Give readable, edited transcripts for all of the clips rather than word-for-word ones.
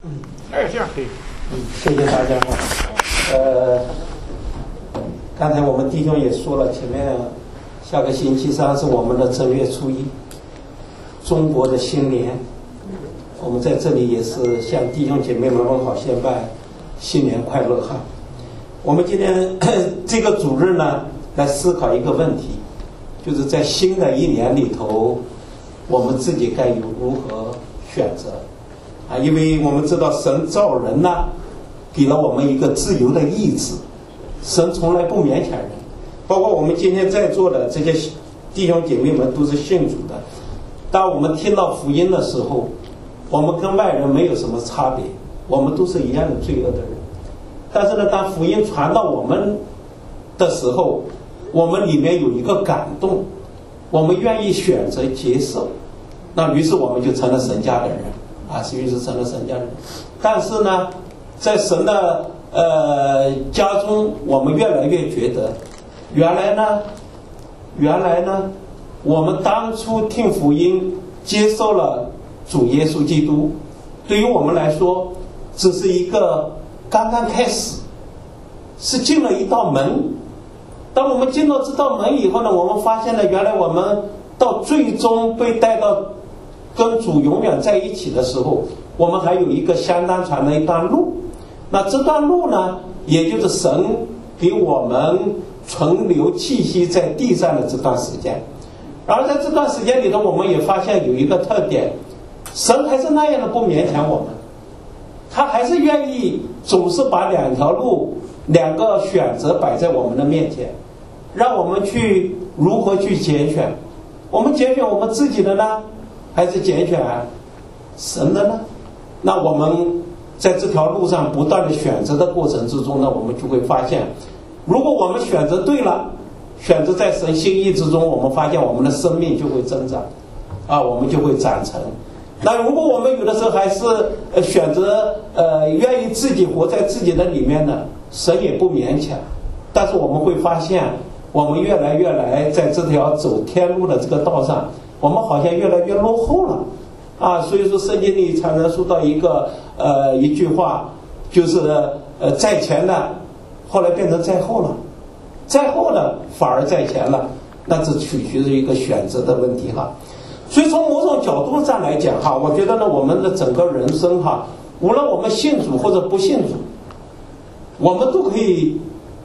这样可以。 谢谢大家。刚才我们弟兄也说了，前面下个星期三是我们的正月初一，中国的新年。我们在这里也是向弟兄姐妹们问好，先拜新年快乐哈。我们今天这个主日呢，来思考一个问题，就是在新的一年里头，我们自己该如何选择啊？因为我们知道神造人呢，给了我们一个自由的意志，神从来不勉强人。包括我们今天在座的这些弟兄姐妹们都是信主的，当我们听到福音的时候，我们跟外人没有什么差别，我们都是一样的罪恶的人。但是呢，当福音传到我们的时候，我们里面有一个感动，我们愿意选择接受，那于是我们就成了神家的人啊，于是成了神家人。但是呢，在神的家中，我们越来越觉得，原来呢，我们当初听福音，接受了主耶稣基督，对于我们来说，只是一个刚刚开始，是进了一道门。当我们进到这道门以后呢，我们发现了原来我们到最终被带到跟主永远在一起的时候，我们还有一个相当长的一段路。那这段路呢，也就是神给我们存留气息在地上的这段时间。而在这段时间里头，我们也发现有一个特点，神还是那样的不勉强我们，他还是愿意总是把两条路、两个选择摆在我们的面前，让我们去如何去拣选。我们拣选我们自己的呢，还是拣选神的呢？那我们在这条路上不断的选择的过程之中呢，我们就会发现，如果我们选择对了，选择在神心意之中，我们发现我们的生命就会增长啊，我们就会长成。那如果我们有的时候还是选择愿意自己活在自己的里面呢，神也不勉强，但是我们会发现我们越来在这条走天路的这个道上，我们好像越来越落后了啊。所以说圣经里常常说到一句话，就是在前的后来变成在后了，在后的反而在前了，那这取决于一个选择的问题哈。所以从某种角度上来讲哈，我觉得呢，我们的整个人生哈，无论我们信主或者不信主，我们都可以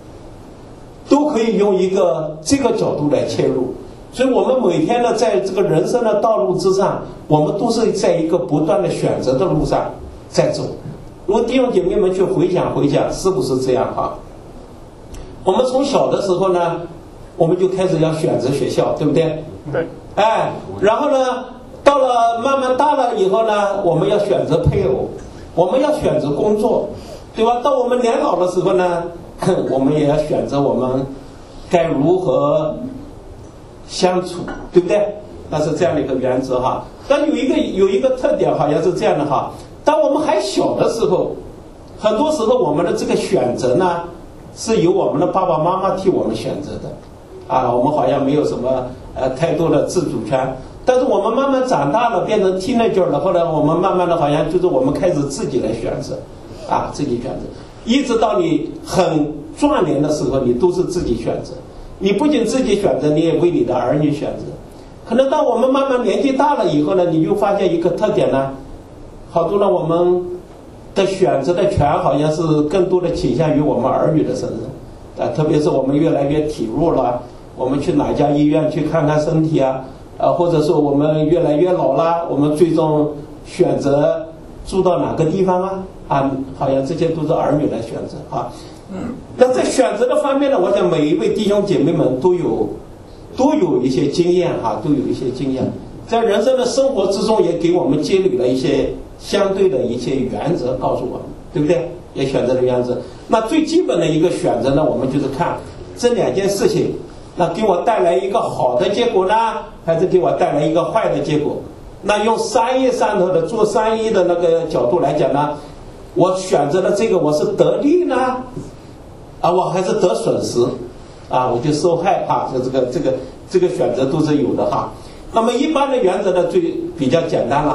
用一个这个角度来切入。所以我们每天呢，在这个人生的道路之上，我们都是在一个不断的选择的路上在走。如果弟兄姐妹们去回想，是不是这样哈？我们从小的时候呢，我们就开始要选择学校，对不对？ 对。 然后呢，到了慢慢大了以后呢，我们要选择配偶，我们要选择工作，对吧？到我们年老的时候呢，我们也要选择我们该如何相处，对不对？那是这样的一个原则哈。但有一个特点好像是这样的哈，当我们还小的时候，很多时候我们的这个选择呢，是由我们的爸爸妈妈替我们选择的啊，我们好像没有什么太多的自主权。但是我们慢慢长大了，变成 teenager 了，后来我们慢慢的好像就是我们开始自己来选择啊，自己选择，一直到你很壮年的时候，你都是自己选择。你不仅自己选择，你也为你的儿女选择。可能当我们慢慢年纪大了以后呢，你就发现一个特点呢，好多呢我们的选择的权好像是更多的倾向于我们儿女的身上特别是我们越来越体弱了，我们去哪家医院去看看身体或者说我们越来越老了，我们最终选择住到哪个地方好像这些都是儿女来选择那在选择的方面呢，我想每一位弟兄姐妹们都有一些经验都有一些经验，在人生的生活之中也给我们揭露了一些相对的一些原则，告诉我们，对不对？也选择了原则。那最基本的一个选择呢，我们就是看这两件事情，那给我带来一个好的结果呢，还是给我带来一个坏的结果？那用商业上头的做生意的那个角度来讲呢，我选择了这个，我是得利呢我还是得损失我就受害就这个选择都是有的那么一般的原则呢，比较简单了，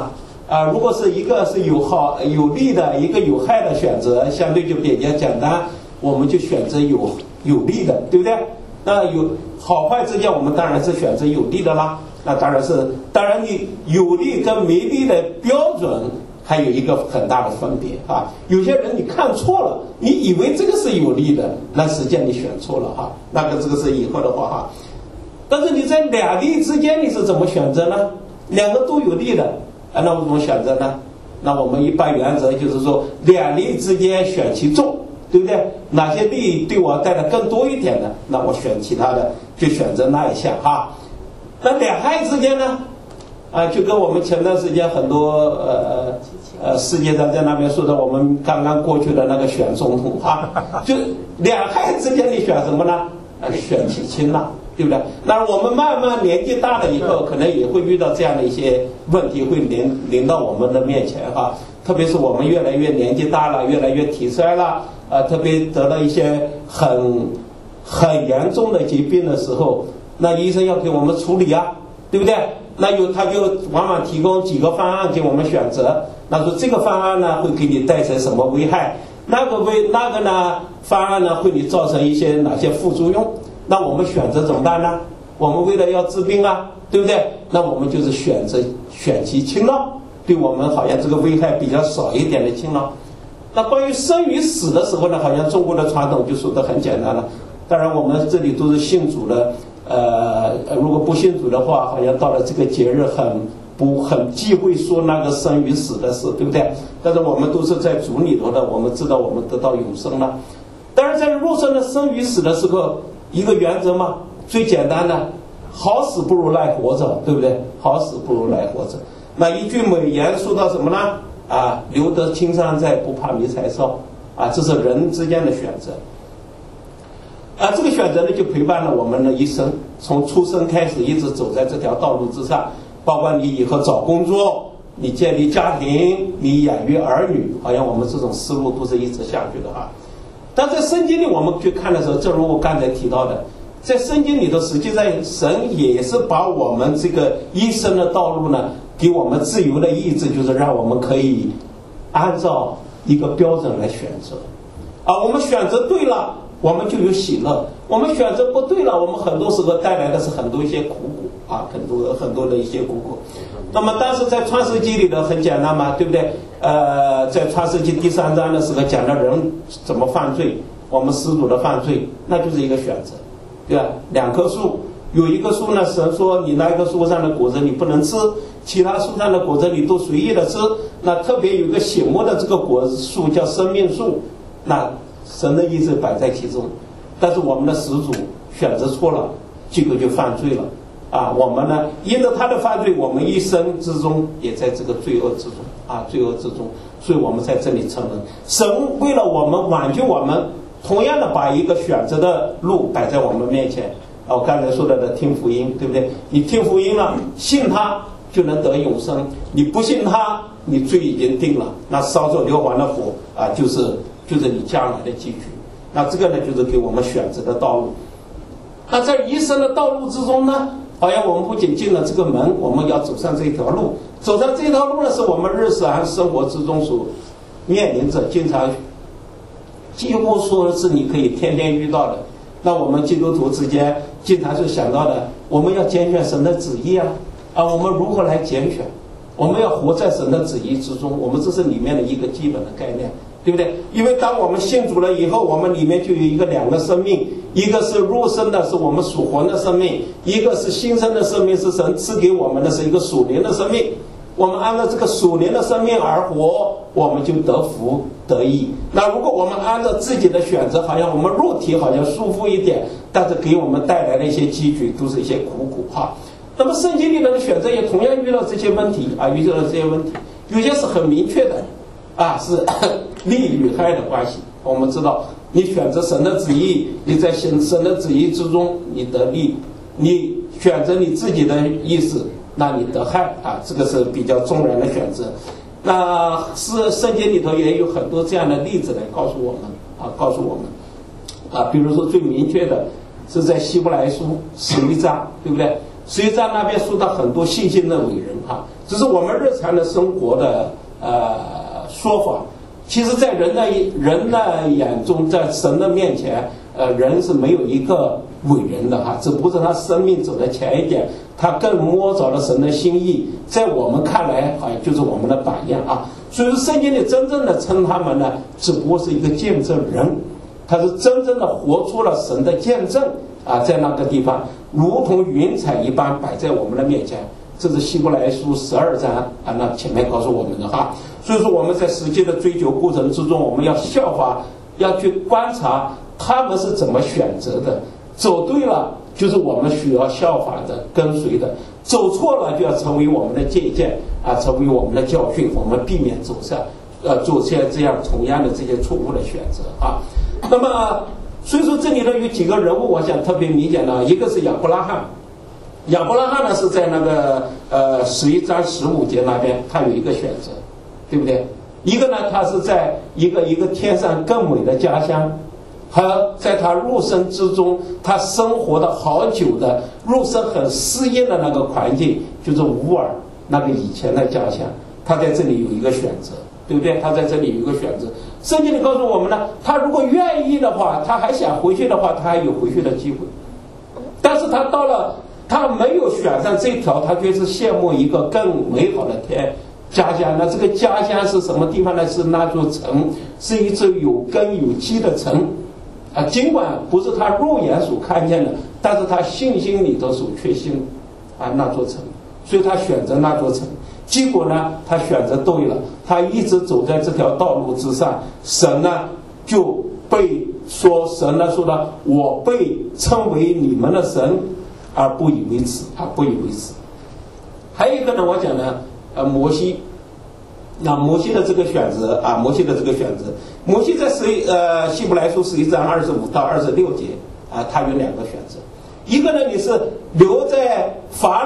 如果是一个是有利的，一个有害的选择，相对就比较简单，我们就选择有利的，对不对？那有好坏之间，我们当然是选择有利的啦。那当然你有利跟没利的标准还有一个很大的分别啊。有些人你看错了，你以为这个是有利的，那实际上你选错了哈。这个是以后的话哈。但是你在两利之间你是怎么选择呢？两个都有利的，那我怎么选择呢？那我们一般原则就是说，两利之间选其重，对不对？哪些利对我带来更多一点的，那我选其他的，就选择那一项哈。那两害之间呢？就跟我们前段时间很多世界上在那边说的，我们刚刚过去的那个选总统哈，就两害之间你选什么呢？选其轻了，对不对？那我们慢慢年纪大了以后，可能也会遇到这样的一些问题，会临到我们的面前哈。特别是我们越来越年纪大了，越来越体衰了，特别得了一些很严重的疾病的时候，那医生要给我们处理啊，对不对？那他就往往提供几个方案给我们选择，那说这个方案呢会给你带成什么危害，那个呢方案呢会你造成一些哪些副作用，那我们选择怎么办呢？我们为了要治病啊，对不对？那我们就是选其轻了，对我们好像这个危害比较少一点的轻了。那关于生与死的时候呢，好像中国的传统就说得很简单了。当然我们这里都是信主的，如果不信主的话，好像到了这个节日很忌讳说那个生与死的事，对不对？但是我们都是在主里头的，我们知道我们得到永生了。但是在肉身的生与死的时候，一个原则嘛，最简单的，好死不如赖活着，对不对？好死不如赖活着。那一句美言说到什么呢？留得青山在，不怕没柴烧。这是人之间的选择。这个选择呢，就陪伴了我们的一生，从出生开始一直走在这条道路之上，包括你以后找工作，你建立家庭，你养育儿女，好像我们这种思路都是一直下去的哈。但在圣经里我们去看的时候，正如我刚才提到的，在圣经里头，实际上神也是把我们这个一生的道路呢，给我们自由的意志，就是让我们可以按照一个标准来选择。我们选择对了，我们就有喜乐；我们选择不对了，我们很多时候带来的是很多一些苦果很多的一些苦果。那么但是在创世纪里头很简单嘛，对不对？在创世纪第3章的时候讲了人怎么犯罪，我们始祖的犯罪，那就是一个选择，对吧？2棵树，有一个树呢，神说你那个树上的果子你不能吃，其他树上的果子你都随意的吃。那特别有一个醒目的这个果树叫生命树，那神的意志摆在其中，但是我们的始祖选择错了，这个就犯罪了。我们呢，因着他的犯罪，我们一生之中也在这个罪恶之中罪恶之中，所以我们在这里承认，神为了我们挽救我们，同样的把一个选择的路摆在我们面前。我刚才说的听福音，对不对？你听福音了，信他就能得永生，你不信他，你罪已经定了，那烧着硫磺的火就是你将来的结局。那这个呢，就是给我们选择的道路。那在一生的道路之中呢，好像我们不仅进了这个门，我们要走上这条路。走上这条路呢，是我们日常生活之中所面临着，经常几乎说是你可以天天遇到的。那我们基督徒之间经常是想到的，我们要拣选神的旨意我们如何来拣选？我们要活在神的旨意之中，我们这是里面的一个基本的概念，对不对？因为当我们信主了以后，我们里面就有2个生命，一个是肉身的，是我们属魂的生命；一个是新生的生命，是神赐给我们的，是一个属灵的生命。我们按照这个属灵的生命而活，我们就得福得益。那如果我们按照自己的选择，好像我们肉体好像舒服一点，但是给我们带来的一些积聚都是一些苦果那么圣经里的选择也同样遇到这些问题遇到了这些问题，有些是很明确的是利与害的关系。我们知道，你选择神的旨意，你在神的旨意之中你得利；你选择你自己的意思，那你得害这个是比较纵然的选择。那是圣经里头也有很多这样的例子来告诉我们比如说最明确的是在希伯来书11章，对不对？11章那边说到很多信心的伟人这是我们日常的生活的说法。其实，在人的眼中，在神的面前，人是没有一个伟人的哈，只不过是他生命走得前一点，他更摸着了神的心意，在我们看来好像就是我们的榜样啊。所以说，圣经里真正的称他们呢，只不过是一个见证人，他是真正的活出了神的见证啊，在那个地方，如同云彩一般摆在我们的面前。这是希伯来书12章啊，那前面告诉我们的哈。所以说我们在实际的追求过程之中，我们要效法，要去观察他们是怎么选择的。走对了，就是我们需要效法的、跟随的；走错了，就要成为我们的借鉴啊，成为我们的教训，我们避免做些这样同样的这些错误的选择啊。那么，所以说这里头有几个人物，我想特别明显的，一个是亚伯拉罕。亚伯拉罕呢是在那个11章15节那边，他有一个选择，对不对？一个呢，他是在一个天上更美的家乡，和在他入生之中，他生活的好久的入生很适应的那个环境，就是乌尔那个以前的家乡，他在这里有一个选择，对不对？他在这里有一个选择。圣经里告诉我们呢，他如果愿意的话，他还想回去的话，他还有回去的机会。但是他到了。他没有选上这条，他却是羡慕一个更美好的家乡。那这个家乡是什么地方呢？是那座城，是一座有根有基的城啊。尽管不是他肉眼所看见的，但是他信心里头所确信啊那座城，所以他选择那座城。结果呢，他选择对了，他一直走在这条道路之上，神呢就被说，神呢说了，我被称为你们的神。而不以为耻啊，不以为耻。还有一个呢，我讲呢，摩西，那摩西的这个选择啊，摩西在希伯来书11章25到26节啊，他有2个选择。一个呢，你是留在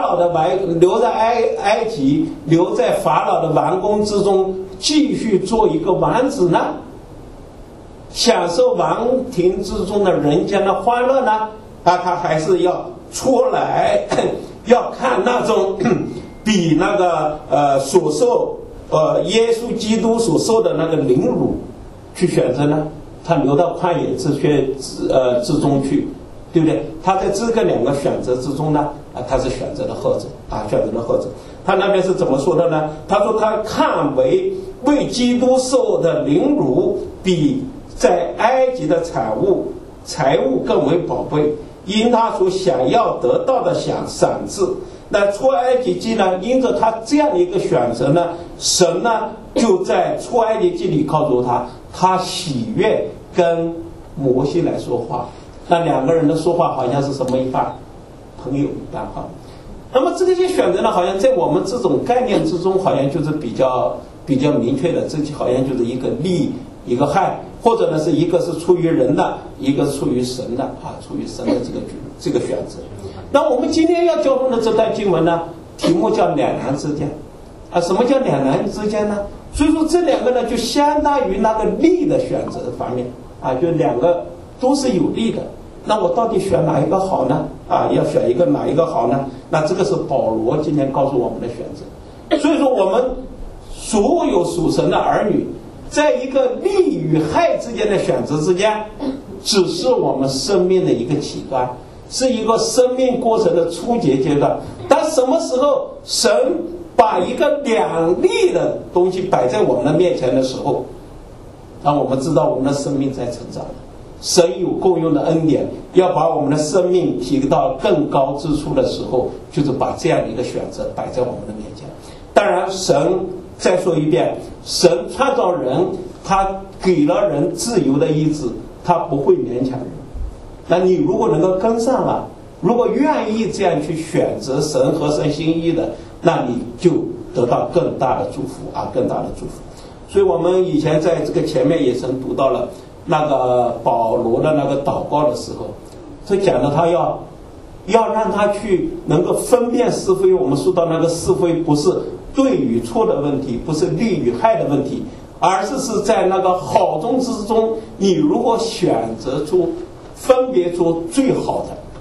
埃及，留在法老的王宫之中，继续做一个王子呢，享受王庭之中的人间的欢乐呢，啊，他还是要出来，要看那种比那个所受耶稣基督所受的那个凌辱去选择呢？他留到旷野之中去，对不对？他在这个2个选择之中呢，他是选择了后者啊，选择了后者。他那边是怎么说的呢？他说他看为基督受的凌辱比在埃及的财物更为宝贝。因他所想要得到的赏赐，那出埃及记呢？因着他这样的一个选择呢，神呢就在出埃及记里告诉他喜悦跟摩西来说话。那2个人的说话好像是什么一般？朋友一般哈。那么这些选择呢，好像在我们这种概念之中，好像就是比较明确的，这好像就是一个利一个害。或者呢，是一个是出于人的，一个是出于神的啊，出于神的这个选择。那我们今天要交通的这段经文呢，题目叫两难之间啊。什么叫两难之间呢？所以说这2个呢，就相当于那个利的选择方面啊，就2个都是有利的。那我到底选哪一个好呢？啊，要选哪一个好呢？那这个是保罗今天告诉我们的选择。所以说，我们所有属神的儿女。在一个利与害之间的选择之间，只是我们生命的一个起端，是一个生命过程的初级阶段。当什么时候神把一个2利的东西摆在我们的面前的时候，让我们知道我们的生命在成长。神有共用的恩典，要把我们的生命提到更高之处的时候，就是把这样的一个选择摆在我们的面前。当然神再说一遍，神创造人，他给了人自由的意志，他不会勉强人。那你如果能够跟上了，如果愿意这样去选择神和神心意的，那你就得到更大的祝福啊，更大的祝福。所以我们以前在这个前面也曾读到了那个保罗的那个祷告的时候，就讲的他要让他去能够分辨是非。我们说到那个是非不是对与错的问题，不是利与害的问题，而是在那个好中之中，你如果选择出分别出最好的，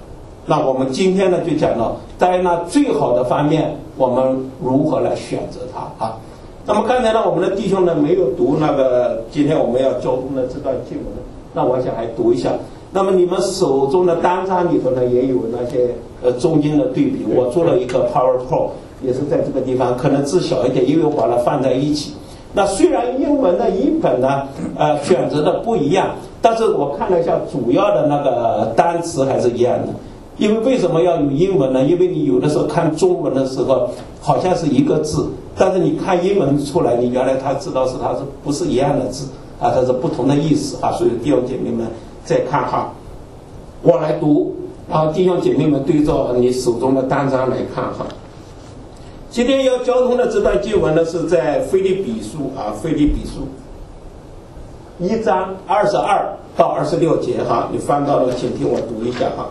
那我们今天呢就讲到在那最好的方面，我们如何来选择它啊。那么刚才呢，我们的弟兄呢没有读那个今天我们要交通的这段经文，那我想还读一下。那么你们手中的单张里头呢也有那些中经的对比，我做了一个 PowerPoint， 也是在这个地方，可能字小一点，因为我把它放在一起。那虽然英文的译本呢选择的不一样，但是我看了一下主要的那个单词还是一样的。因为为什么要有英文呢？因为你有的时候看中文的时候好像是一个字，但是你看英文出来，你原来他知道它是不是一样的字啊？它是不同的意思啊。所以弟兄姐妹们再看哈，我来读，然后弟兄姐妹们对照你手中的单张来看哈。今天要交通的这段经文呢，是在腓立比书啊，腓立比书1章22到26节哈，你翻到了，请听我读一下哈。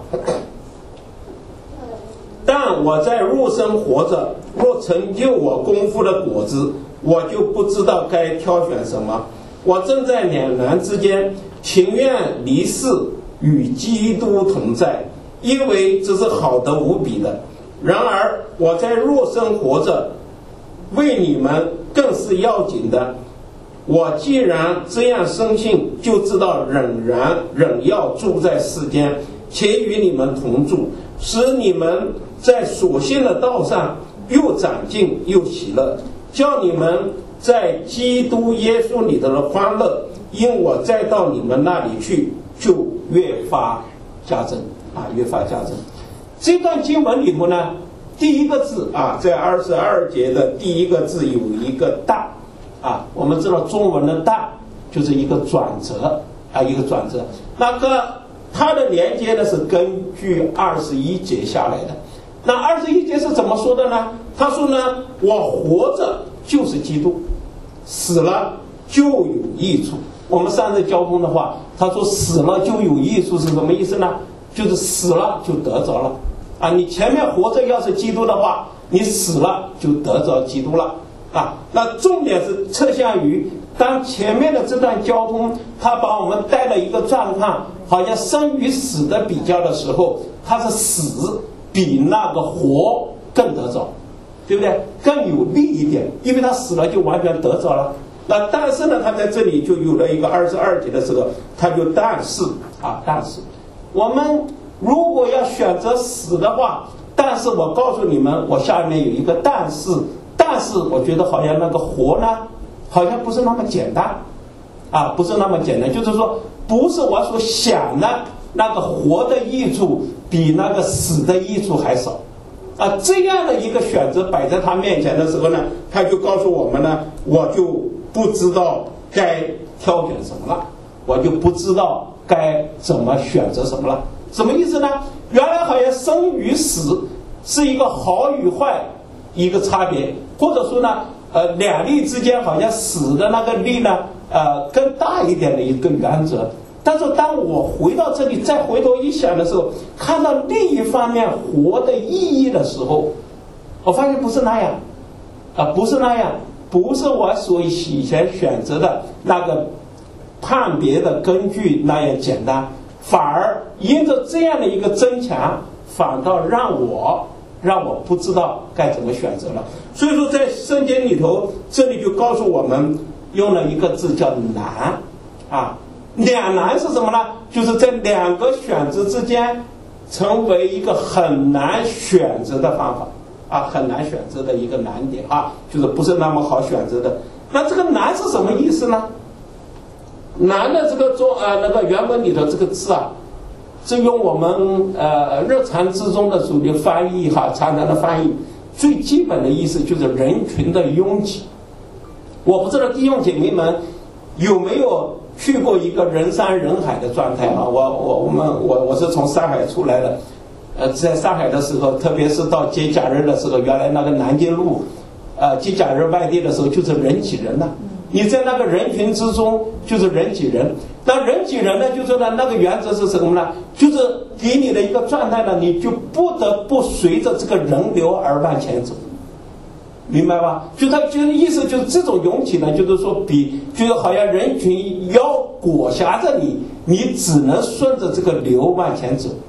但我在肉身活着，若成就我功夫的果子，我就不知道该挑选什么。我正在两难之间，情愿离世与基督同在，因为这是好得无比的。然而我在肉身活着，为你们更是要紧的。我既然这样深信，就知道仍要住在世间，且与你们同住，使你们在所信的道上又长进又喜乐，叫你们在基督耶稣里头的欢乐，因我再到你们那里去，就越发加增啊，越发加增。这段经文里头呢，第一个字啊，在22节的第一个字有一个大啊，我们知道中文的大就是一个转折啊，一个转折。那个它的连接呢是根据21节下来的。那21节是怎么说的呢？他说呢，我活着就是基督，死了就有益处。我们上次交通的话，他说死了就有益处是什么意思呢？就是死了就得着了啊！你前面活着要是基督的话，你死了就得着基督了啊！那重点是侧向于当前面的这段交通，他把我们带了一个状况，好像生与死的比较的时候，他是死比那个活更得着，对不对？更有利一点，因为他死了就完全得着了。那但是呢，他在这里就有了一个22节的时候，他就但是我们如果要选择死的话，但是我告诉你们，我下面有一个但是我觉得好像那个活呢，好像不是那么简单啊，不是那么简单，就是说不是我所想的那个活的益处比那个死的益处还少啊。这样的一个选择摆在他面前的时候呢，他就告诉我们呢，我就不知道该挑选什么了，我就不知道该怎么选择什么了。什么意思呢？原来好像生与死是一个好与坏一个差别，或者说呢两利之间好像死的那个利呢更大一点的一个原则。但是当我回到这里再回头一想的时候，看到另一方面活的意义的时候，我发现不是那样不是那样，不是我所以前选择的那个判别的根据那样简单，反而因着这样的一个增强，反倒让我不知道该怎么选择了。所以说在圣经里头，这里就告诉我们用了一个字叫难啊。两难是什么呢？就是在两个选择之间成为一个很难选择的方法啊，很难选择的一个难点啊，就是不是那么好选择的。那这个难是什么意思呢？难的这个那个原文里头这个字啊，是用我们日常之中的主流翻译哈，常常的翻译，最基本的意思就是人群的拥挤。我不知道弟兄姐妹们有没有去过一个人山人海的状态啊？我是从上海出来的，在上海的时候，特别是到节假日的时候，原来那个南京路，节假日外地的时候就是人挤人的。你在那个人群之中就是人挤人，那人挤人呢，就是那个原则是什么呢？就是给你的一个状态呢，你就不得不随着这个人流而往前走，明白吧？就他就是意思就是这种拥挤呢，就是说就是好像人群要裹挟着你，你只能顺着这个流往前走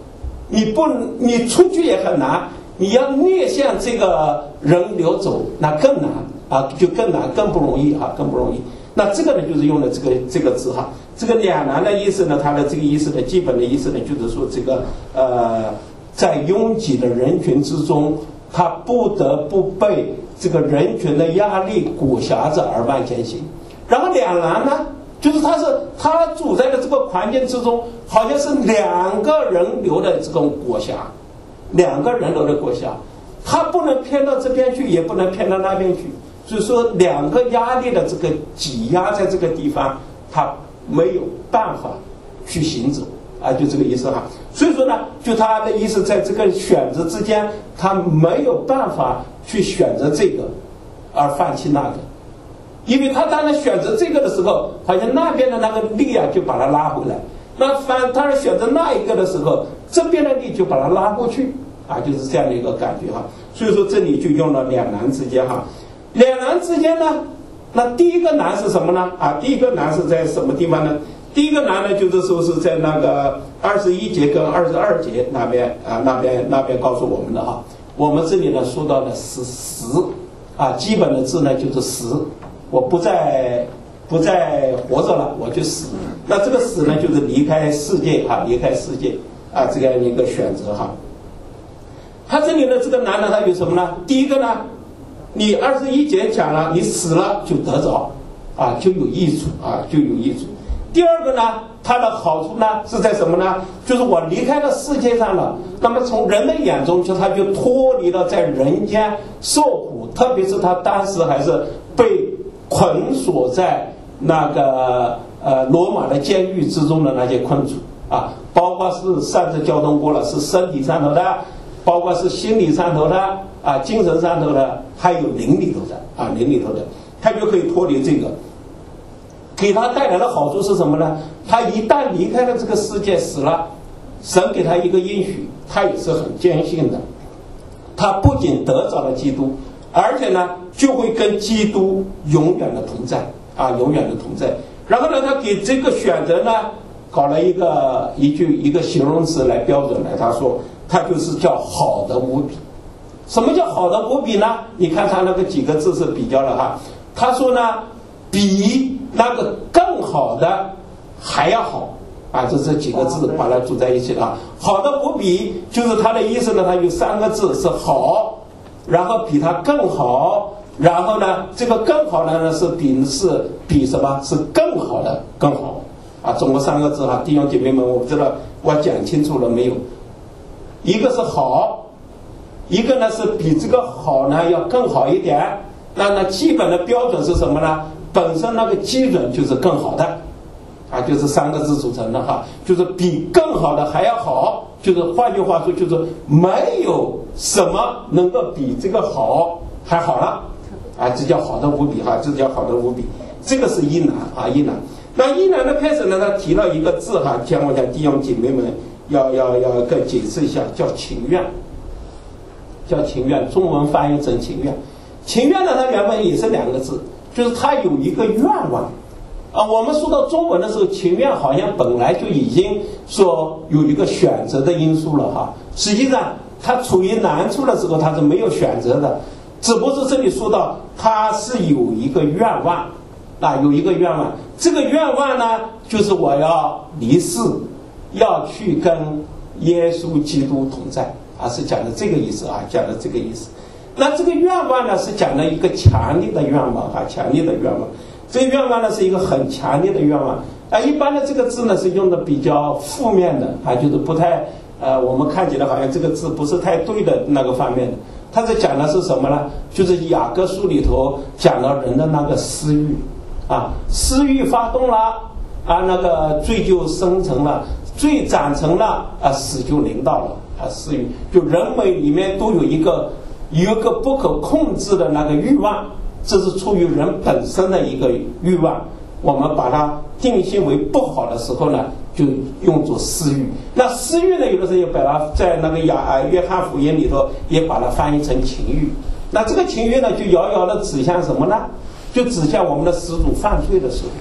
你出去也很难，你要逆向这个人流走，那更难啊，就更难，更不容易啊，更不容易。那这个呢，就是用了这个字哈。这个两难的意思呢，它的这个意思的基本的意思呢，就是说这个在拥挤的人群之中，他不得不被这个人群的压力裹挟着而往前行。然后两难呢，就是他处在的这个环境之中，好像是两个人流的这种裹挟，两个人流的裹挟，他不能偏到这边去，也不能偏到那边去。所以说，两个压力的这个挤压在这个地方，他没有办法去行走啊，就这个意思哈。所以说呢，就他的意思，在这个选择之间，他没有办法去选择这个，而放弃那个，因为他当然选择这个的时候，好像那边的那个力啊就把他拉回来；那他选择那一个的时候，这边的力就把他拉过去啊，就是这样的一个感觉哈。所以说这里就用了两难之间哈。两难之间呢，那第一个难是什么呢？啊，第一个难是在什么地方呢？第一个难呢，就是说是在那个21节跟22节那边啊，那边告诉我们的哈。我们这里呢说到的是死啊，基本的字呢就是死，我不再活着了，我就死。那这个死呢，就是离开世界啊，离开世界啊，这样一个选择哈。他这里的这个难呢，它有什么呢？第一个呢，你21节讲了，你死了就得着啊，就有益处啊，就有益处。第二个呢，它的好处呢是在什么呢？就是我离开了世界上了，那么从人的眼中他就脱离了在人间受苦，特别是他当时还是被捆锁在那个罗马的监狱之中的那些困楚啊，包括是上次交通过了，是身体上头的，包括是心理上头的啊，精神上头的，还有灵里头的啊，灵里头的，他就可以脱离这个。给他带来的好处是什么呢？他一旦离开了这个世界死了，神给他一个应许，他也是很坚信的。他不仅得着了基督，而且呢就会跟基督永远的同在啊，永远的同在。然后呢，他给这个选择呢搞了一个形容词来标准来，他说他就是叫好的无比。什么叫好的无比呢？你看他那个几个字是比较了哈，他说呢比那个更好的还要好啊，这几个字把它组在一起了啊。好的无比就是它的意思呢，它有3个字是好，然后比它更好，然后呢这个更好的呢是比什么？是更好的更好啊，总共3个字哈。弟兄姐妹们，我不知道我讲清楚了没有？一个是好，一个呢是比这个好呢要更好一点。那基本的标准是什么呢？本身那个基准就是更好的啊，就是3个字组成的哈，就是比更好的还要好，就是换句话说，就是没有什么能够比这个好还好了啊，这叫好的无比哈，这叫好的无比。这个是一难啊，一难。那一难的开始呢，他提了一个字哈，我想弟兄姐妹们要更解释一下，叫情愿，叫情愿，中文翻译成情愿。情愿呢，它原本也是2个字。就是他有一个愿望啊，我们说到中文的时候，情愿好像本来就已经说有一个选择的因素了哈。实际上，他处于难处的时候，他是没有选择的，只不过是这里说到他是有一个愿望啊，有一个愿望。这个愿望呢，就是我要离世，要去跟耶稣基督同在啊，是讲的这个意思啊，讲的这个意思。那这个愿望呢，是讲了一个强烈的愿望啊，强烈的愿望。这个愿望呢，是一个很强烈的愿望啊。一般的这个字呢，是用的比较负面的啊，就是不太我们看起来好像这个字不是太对的那个方面的。它是讲的是什么呢？就是雅各书里头讲了人的那个私欲啊，私欲发动了啊，那个罪就生成了，罪长成了啊，死就临到了啊，私欲就人为里面都有一个不可控制的那个欲望，这是出于人本身的一个欲望，我们把它定性为不好的时候呢，就用作私欲。那私欲呢，有的时候也把它在那个约翰福音里头也把它翻译成情欲。那这个情欲呢，就遥遥的指向什么呢？就指向我们的始祖犯罪的时候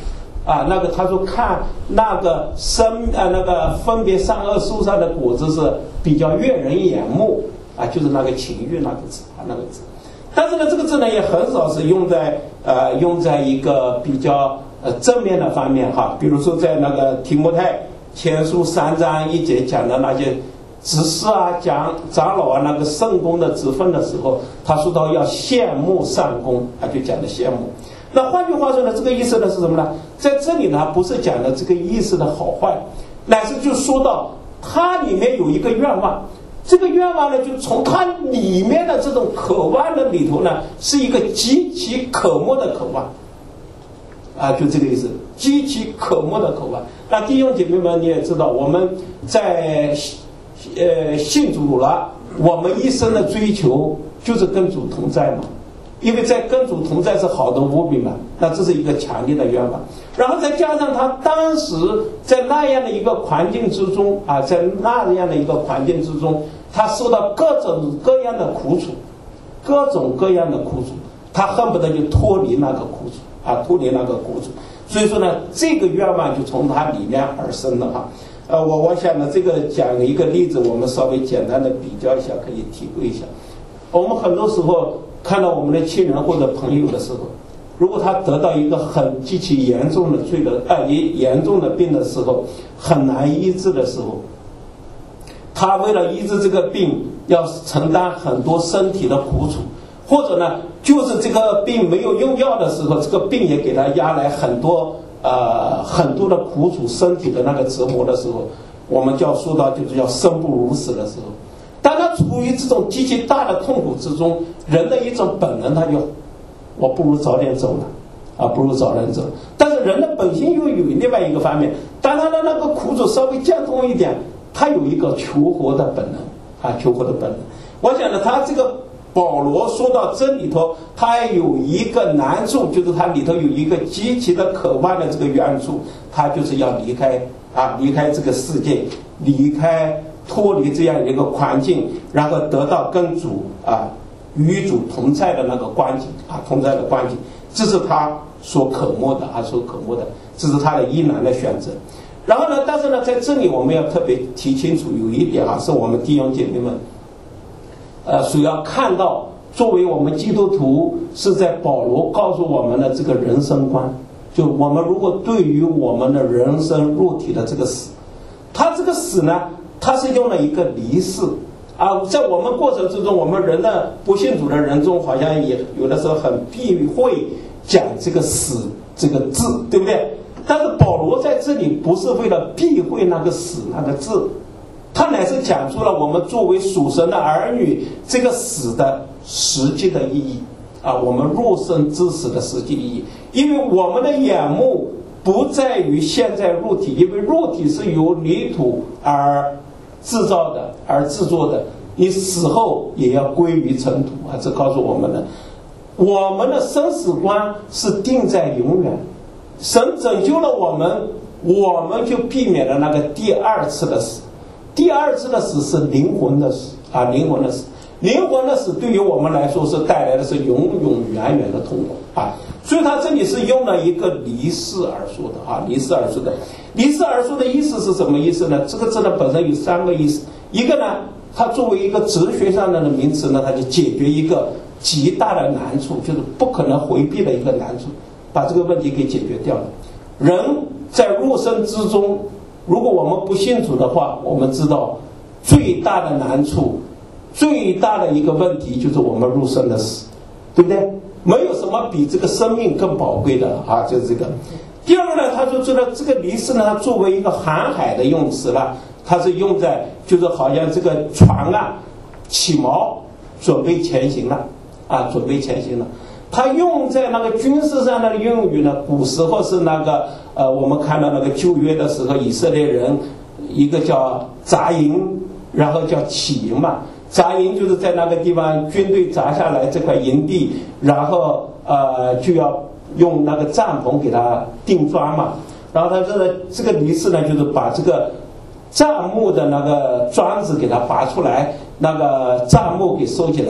啊，那个他说看那个那个分别善恶树上的果子是比较悦人眼目啊，就是那个情欲那个字啊，那个字。但是呢，这个字呢也很少是用在一个比较正面的方面哈，比如说在那个提摩太前书3章1节讲的那些执事啊、长老啊那个圣工的职分的时候，他说到要羡慕善工啊，就讲的羡慕。那换句话说呢，这个意思呢是什么呢？在这里呢不是讲的这个意思的好坏，乃是就说到它里面有一个愿望，这个愿望呢就从它里面的这种渴望的里头呢，是一个极其渴慕的渴望啊，就这个意思，极其渴慕的渴望。那弟兄姐妹们，你也知道，我们在信主了，我们一生的追求就是跟主同在嘛，因为在跟主同在是好的无比嘛，那这是一个强烈的愿望。然后再加上他当时在那样的一个环境之中啊，在那样的一个环境之中，他受到各种各样的苦楚，各种各样的苦楚，他恨不得就脱离那个苦楚啊，脱离那个苦楚。所以说呢，这个愿望就从他里面而生的哈。我想呢，这个讲一个例子，我们稍微简单的比较一下，可以体会一下。我们很多时候看到我们的亲人或者朋友的时候，如果他得到一个很极其严重的严重的病的时候，很难医治的时候，他为了医治这个病，要承担很多身体的苦楚，或者呢，就是这个病没有用药的时候，这个病也给他压来很多的苦楚，身体的那个折磨的时候，我们就要说到就是要生不如死的时候。当他处于这种极其大的痛苦之中，人的一种本能，他就我不如早点走了啊，不如早点走。但是人的本性又有另外一个方面，当他的那个苦楚稍微降通一点，他有一个求活的本能啊，求活的本能。我想呢，他这个保罗说到这里头，他还有一个难处，就是他里头有一个极其的渴望的这个原处，他就是要离开这个世界，脱离这样一个环境，然后得到跟主与主同在的那个光景啊，同在的光景，这是他所渴慕的这是他的依然的选择。然后呢，但是呢，在这里我们要特别提清楚有一点是我们弟兄姐妹们所要看到，作为我们基督徒是在保罗告诉我们的这个人生观，就我们如果对于我们的人生肉体的这个死，他这个死呢，他是用了一个离世啊，在我们过程之中，我们人的不信主的人中，好像也有的时候很避讳讲这个死这个字，对不对？但是保罗在这里不是为了避讳那个死那个字，他乃是讲出了我们作为属神的儿女这个死的实际的意义啊，我们肉身之死的实际意义。因为我们的眼目不在于现在肉体，因为肉体是由泥土而制造的，而制作的，你死后也要归于尘土啊！这告诉我们的，我们的生死观是定在永远。神拯救了我们，我们就避免了那个第二次的死。第二次的死是灵魂的死啊，灵魂的死。灵魂的死对于我们来说是带来的是永永远远的痛苦啊！所以他这里是用了一个离世而说的啊，离世而说的。离世而说的意思是什么意思呢？这个字呢本身有三个意思。一个呢，它作为一个哲学上的名词呢，它就解决一个极大的难处，就是不可能回避的一个难处，把这个问题给解决掉了。人在肉身之中，如果我们不信主的话，我们知道最大的难处，最大的一个问题就是我们肉身的死，对不对？没有什么比这个生命更宝贵的啊，就是这个。第二个呢，他说这个离世呢，它作为一个航海的用词了，它是用在就是好像这个船起锚准备前行了啊，准备前行了。它用在那个军事上的用语呢，古时候是那个我们看到那个旧约的时候，以色列人一个叫扎营，然后叫起营嘛。扎营就是在那个地方军队扎下来这块营地，然后就要用那个帐篷给它定桩嘛。然后他这个离世呢，就是把这个帐幕的那个桩子给它拔出来，那个帐幕给收起来，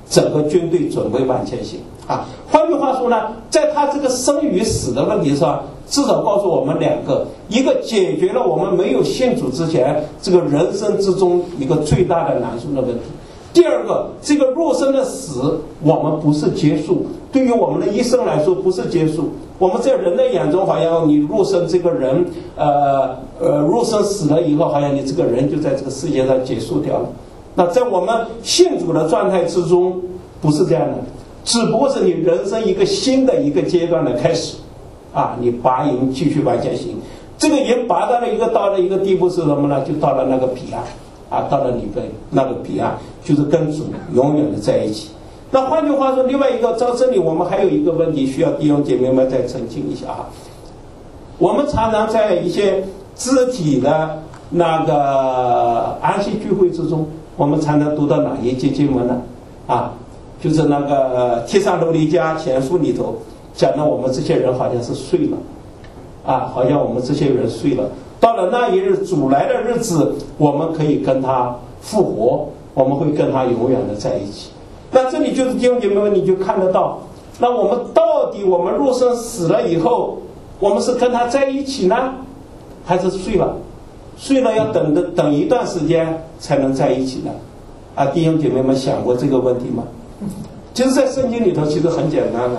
整个军队准备往前行啊。换句话说呢，在他这个生与死的问题上，至少告诉我们两个：一个解决了我们没有信主之前这个人生之中一个最大的难处的问题；第二个，这个肉身的死我们不是结束，对于我们的一生来说不是结束。我们在人的眼中，好像你肉身这个人，肉身死了以后，好像你这个人就在这个世界上结束掉了。那在我们信主的状态之中，不是这样的，只不过是你人生一个新的一个阶段的开始，啊，你拔营继续往前行。这个营拔到了到了一个地步是什么呢？就到了那个彼岸，啊，到了你的那个彼岸，就是跟主永远的在一起。那换句话说，另外一个到这里我们还有一个问题需要弟兄姐妹们再澄清一下啊。我们常常在一些肢体的那个安息聚会之中，我们常常读到哪一节经文呢？啊，就是那个帖撒罗尼迦前书里头讲的，我们这些人好像是睡了，啊，好像我们这些人睡了。到了那一日主来的日子，我们可以跟他复活，我们会跟他永远的在一起。那这里就是弟兄姐妹们，你就看得到，那我们到底我们肉身死了以后，我们是跟他在一起呢，还是睡了？睡了要等一段时间才能在一起呢？啊，弟兄姐妹们想过这个问题吗？其实在圣经里头其实很简单的，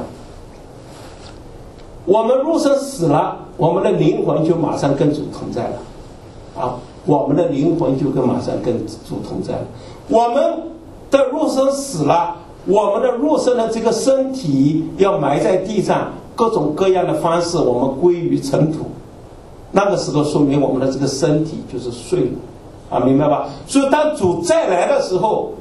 我们肉身死了，我们的灵魂就马上跟主同在了，啊，我们的灵魂就马上跟主同在了。我们的肉身死了，我们的肉身的这个身体要埋在地上，各种各样的方式我们归于尘土。那个时候说明我们的这个身体就是睡了，啊，明白吧？所以当主再来的时候，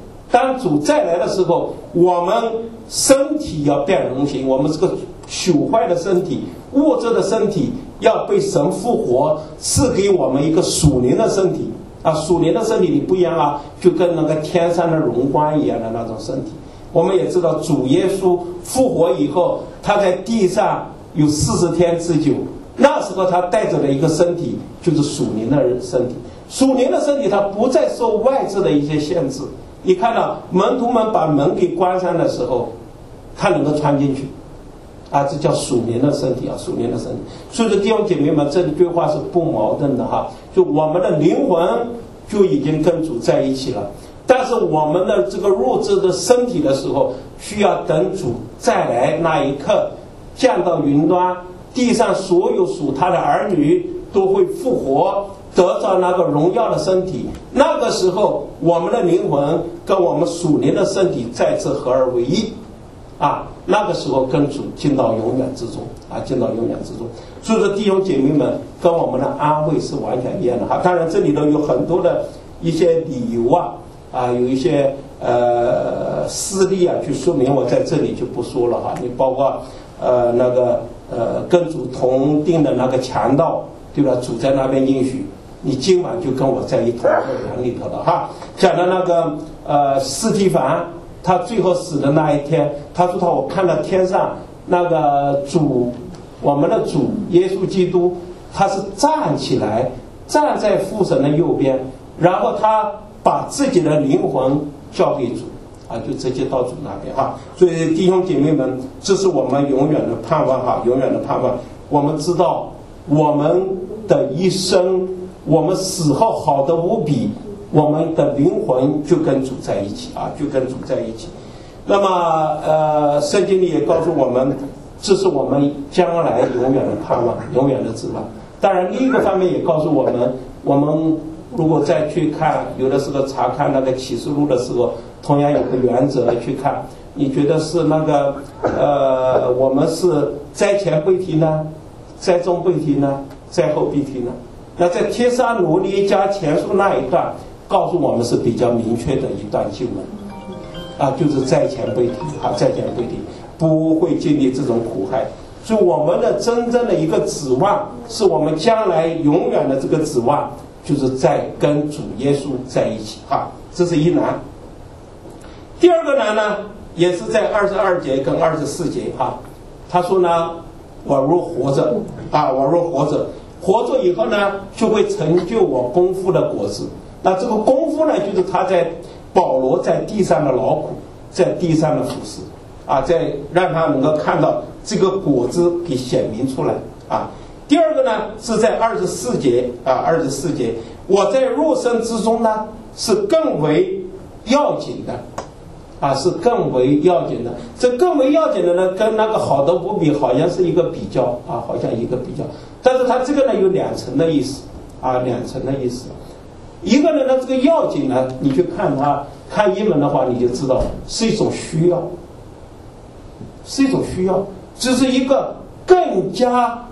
我们身体要变荣形，我们这个朽坏的身体、物质的身体要被神复活，赐给我们一个属灵的身体。啊，属灵的身体你不一样啊，就跟那个天上的荣光一样的那种身体。我们也知道主耶稣复活以后，他在地上有40天之久，那时候他带着的一个身体就是属灵的身体。属灵的身体他不再受外在的一些限制。你看到门徒们把门给关上的时候，他能够穿进去，啊，这叫属灵的身体啊，属灵的身体。所以说弟兄姐妹们，这句话是不矛盾的哈。就我们的灵魂就已经跟主在一起了，但是我们的这个肉质的身体的时候，需要等主再来那一刻，降到云端，地上所有属他的儿女都会复活，得到那个荣耀的身体。那个时候，我们的灵魂跟我们属灵的身体再次合而为一。啊，那个时候跟主进到永远之中，啊，进到永远之中。所以说弟兄姐妹们跟我们的安慰是完全一样的哈。当然这里头有很多的一些理由啊，有一些事例啊，去说明，我在这里就不说了哈。你包括那个跟主同定的那个强盗，对吧？主在那边应许你今晚就跟我在一同会堂里头了哈。讲的那个司提反。他最后死的那一天，他说我看到天上那个主，我们的主耶稣基督，他是站起来，站在父神的右边，然后他把自己的灵魂交给主，啊，就直接到主那边哈。所以弟兄姐妹们，这是我们永远的盼望哈，永远的盼望。我们知道我们的一生，我们死后好的无比。我们的灵魂就跟主在一起啊，就跟主在一起。那么圣经里也告诉我们，这是我们将来永远的盼望，永远的指望。当然另一个方面也告诉我们，我们如果再去看，有的时候查看那个启示录的时候，同样有个原则去看，你觉得是那个我们是在前被提呢，在中被提呢，在后被提呢？那在帖撒罗尼迦前书那一段告诉我们是比较明确的一段经文，啊，就是在前被提啊，在前被提，不会经历这种苦害。所以我们的真正的一个指望，是我们将来永远的这个指望，就是在跟主耶稣在一起啊，这是一难。第二个难呢，也是在22节跟24节啊，他说呢，我若活着啊，我若活着，活着以后呢，就会成就我功夫的果子。那这个功夫呢，就是他在保罗在地上的劳苦在地上的服侍啊，在让他能够看到这个果子给显明出来啊。第二个呢是在24节啊，24节，我在肉身之中呢是更为要紧的啊，是更为要紧的。这更为要紧的呢，跟那个好的不比，好像是一个比较啊，好像一个比较。但是它这个呢有两层的意思啊，两层的意思。一个人呢，这个要紧呢，你去看它，看英文的话，你就知道是一种需要，是一种需要，这是一个更加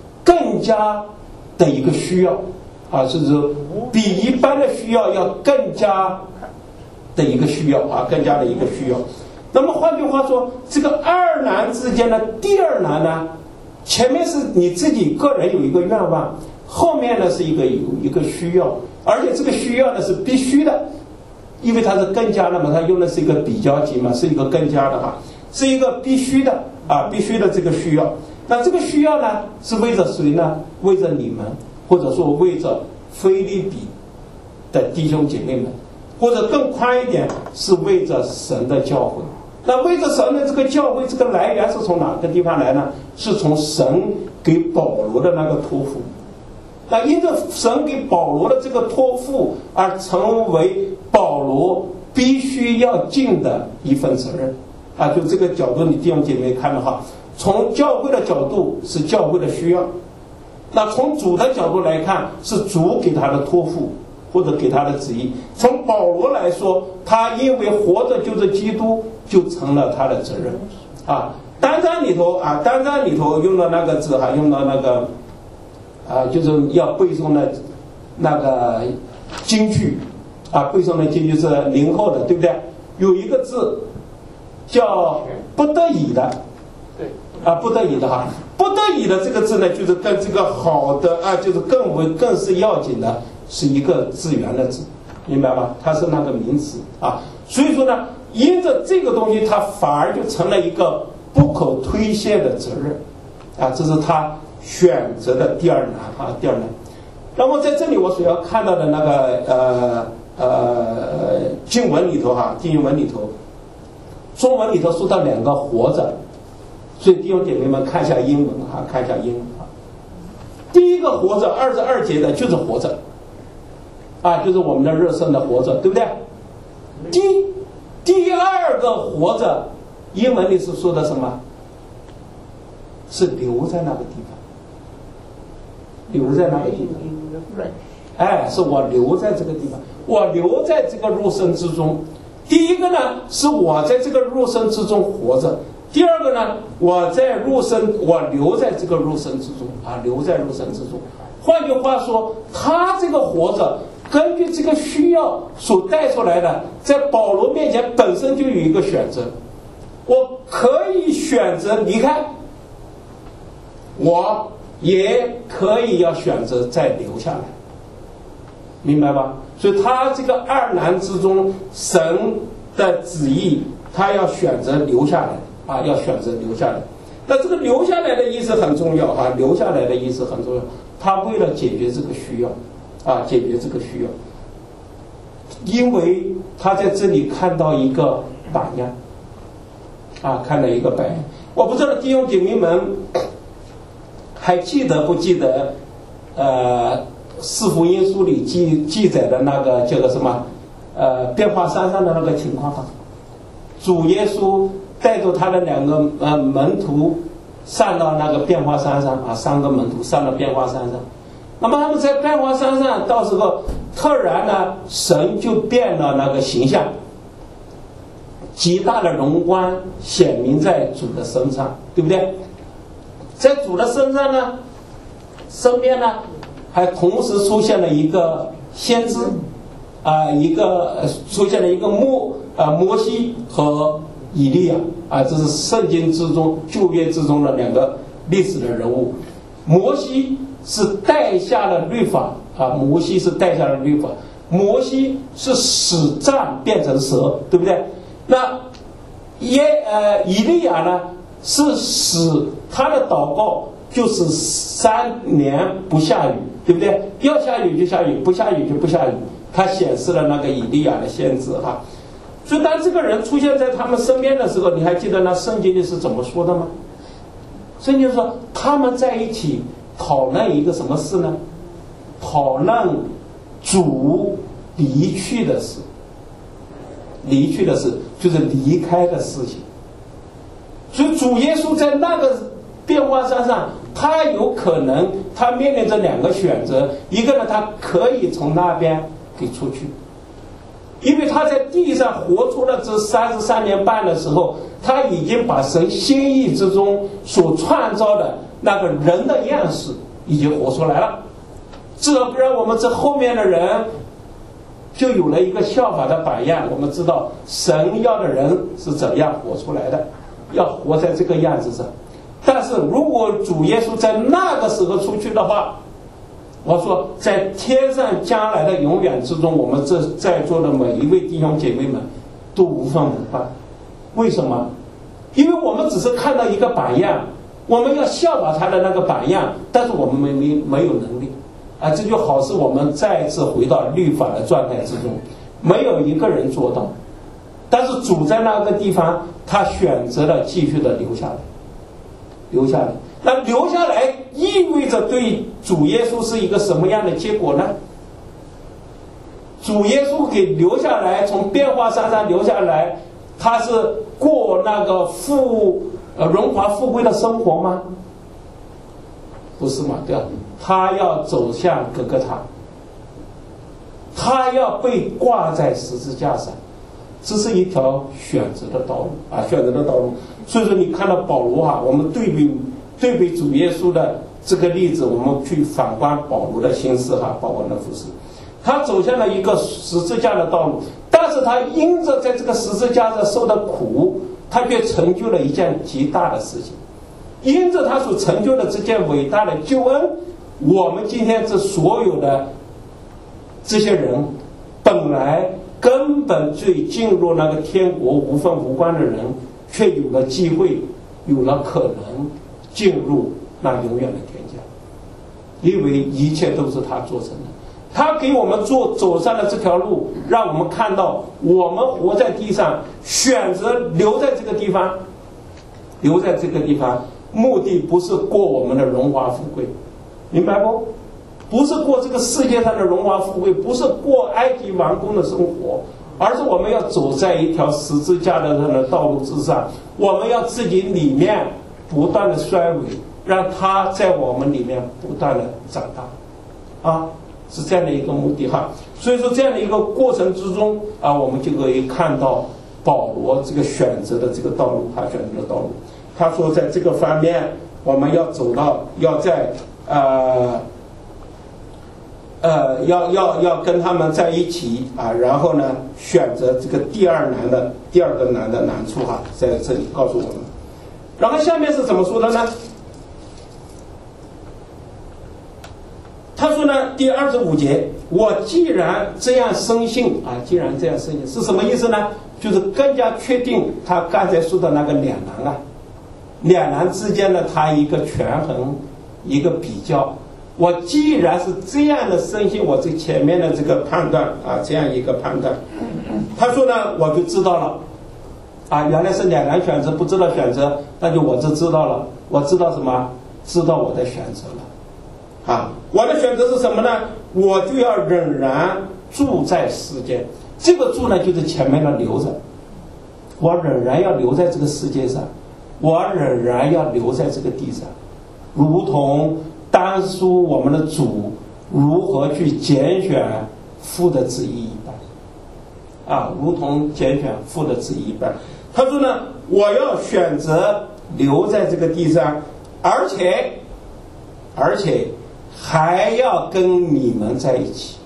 的一个需要啊，是比一般的需要要更加的一个需要啊，更加的一个需要。那么换句话说，这个二难之间的第二难呢，前面是你自己个人有一个愿望，后面呢是有一个需要，而且这个需要呢是必须的，因为它是更加的嘛，它用的是一个比较级嘛，是一个更加的哈，是一个必须的啊，必须的这个需要。那这个需要呢是为着谁呢？为着你们，或者说为着腓立比的弟兄姐妹们，或者更宽一点是为着神的教会。那为着神的这个教会，这个来源是从哪个地方来呢？是从神给保罗的那个托付。那因着神给保罗的这个托付而成为保罗必须要尽的一份责任啊！就这个角度，你弟兄姐妹看的话，从教会的角度是教会的需要，那从主的角度来看是主给他的托付或者给他的旨意。从保罗来说，他因为活着就是基督，就成了他的责任啊。单章里头啊，单章里头用的那个字还用到那个就是要背诵的那个京剧啊，背诵的京剧是0后的，对不对？有一个字叫不得已的， 对啊，不得已的哈，不得已的这个字呢，就是跟这个好的啊，就是更是要紧的，是一个字源的字，明白吗？它是那个名词啊，所以说呢，因着这个东西，它反而就成了一个不可推卸的责任啊，这是他选择的第二难啊，第二难。那么在这里我所要看到的那个经文里头哈，经文里头，中文里头说到2个活着，所以弟兄姐妹们看一下英文哈，看一下英文啊。第一个活着，22节的就是活着啊，就是我们的热身的活着，对不对？第二个活着，英文里是说的什么？是留在那个地方，留在那个地方。哎，是我留在这个地方，我留在这个肉身之中。第一个呢，是我在这个肉身之中活着；第二个呢，我留在这个肉身之中啊，留在肉身之中。换句话说，他这个活着，根据这个需要所带出来的，在保罗面前本身就有一个选择，我可以选择离开，我也可以要选择再留下来，明白吧？所以他这个二难之中，神的旨意，他要选择留下来啊，要选择留下来。那这个留下来的意思很重要啊，留下来的意思很重要。他为了解决这个需要啊，解决这个需要，因为他在这里看到一个榜样啊，看到一个榜样。我不知道弟兄姐妹们还记得不记得四福音书里记载的那个叫做什么变化山上的那个情况啊？主耶稣带着他的2个门徒上到那个变化山上啊，3个门徒上到变化山上。那么他们在变化山上，到时候突然呢，神就变了那个形象，极大的荣光显明在主的身上，对不对？在主的身上呢，身边呢，还同时出现了一个先知啊，出现了一个摩西和以利亚啊，这是圣经之中旧约之中的2个历史的人物。摩西是带下了律法啊，摩西是带下了律法，摩西是使杖变成蛇，对不对？那以利亚呢，是使他的祷告就是3年不下雨，对不对？要下雨就下雨，不下雨就不下雨。他显示了那个以利亚的先知哈。 所以当这个人出现在他们身边的时候，你还记得那圣经里是怎么说的吗？圣经说他们在一起讨论一个什么事呢？讨论主离去的事。离去的事就是离开的事情。所以主耶稣在那个变化山上，他有可能他面临着两个选择，一个呢，他可以从那边给出去，因为他在地上活出了这33年半的时候，他已经把神心意之中所创造的那个人的样式已经活出来了。这不然我们这后面的人就有了一个效法的榜样。我们知道神要的人是怎样活出来的，要活在这个样子上。但是如果主耶稣在那个时候出去的话，我说在天上将来的永远之中，我们这在座的每一位弟兄姐妹们都无分无败。为什么？因为我们只是看到一个榜样，我们要效法他的那个榜样，但是我们没有能力啊！这就好似我们再一次回到律法的状态之中，没有一个人做到。但是主在那个地方，他选择了继续的留下来。那留下来意味着对主耶稣是一个什么样的结果呢？主耶稣给留下来，从变化山上留下来，他是过那个荣华富贵的生活吗？不是嘛，对吧？他要走向各个他，他要被挂在十字架上，这是一条选择的道路啊，选择的道路。所以说你看到保罗啊，我们对比主耶稣的这个例子，我们去反观保罗的心思哈，保罗的服事，他走向了一个十字架的道路，但是他因着在这个十字架上受的苦，他却成就了一件极大的事情。因着他所成就的这件伟大的救恩，我们今天这所有的这些人，本来根本最进入那个天国无分无关的人，却有了机会，有了可能进入那永远的天家，因为一切都是他做成的。他给我们走上了这条路，让我们看到我们活在地上，选择留在这个地方，目的不是过我们的荣华富贵，明白不？不是过这个世界上的荣华富贵，不是过埃及王宫的生活，而是我们要走在一条十字架的道路之上，我们要自己里面不断的衰微，让它在我们里面不断的长大啊，是这样的一个目的哈。所以说这样的一个过程之中啊，我们就可以看到保罗这个选择的这个道路，他选择的道路。他说在这个方面我们要走到，要在要跟他们在一起啊，然后呢选择这个第二个难的难处哈，在这里告诉我们。然后下面是怎么说的呢？他说呢，第25节，我既然这样深信啊，是什么意思呢？就是更加确定他刚才说的那个两难啊，两难之间的他一个权衡，一个比较。我既然是这样的深信我这前面的这个判断啊，这样一个判断，他说呢，我就知道了啊，原来是两难选择，不知道选择，那就我就知道了。我知道什么？知道我的选择了啊！我的选择是什么呢？我就要仍然住在世间。这个住呢，就是前面的留着，我仍然要留在这个世界上，我仍然要留在这个地上，如同当初我们的主如何去拣选父的旨意一般啊，如同拣选父的旨意一般。他说呢，我要选择留在这个地上，而且还要跟你们在一起。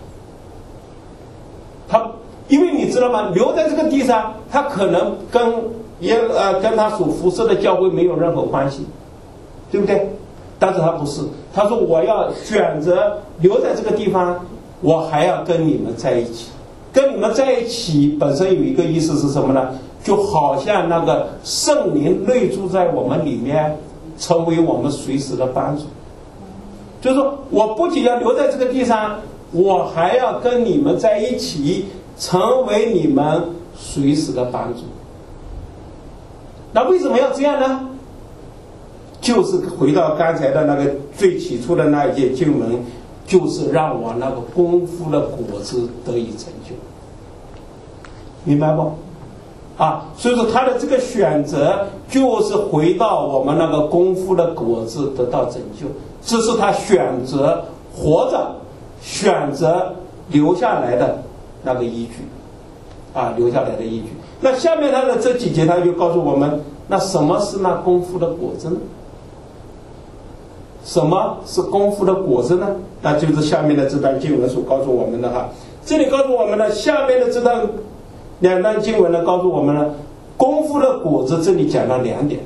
因为你知道吗？留在这个地上，他可能跟他所服侍的教会没有任何关系，对不对？但是他不是，他说我要选择留在这个地方，我还要跟你们在一起。跟你们在一起本身有一个意思是什么呢？就好像那个圣灵内住在我们里面，成为我们随时的帮助。就是说我不仅要留在这个地上，我还要跟你们在一起，成为你们随时的帮助。那为什么要这样呢？就是回到刚才的那个最起初的那一节经文，就是让我那个功夫的果子得以成就，明白不？所以说他的这个选择就是回到我们那个功夫的果子得到拯救，这是他选择活着、选择留下来的那个依据，留下来的依据。那下面他的这几节他就告诉我们，那什么是那功夫的果子呢？什么是功夫的果子呢？那就是下面的这段经文所告诉我们的这里告诉我们呢，下面的这段两段经文呢告诉我们呢，功夫的果子这里讲了两点，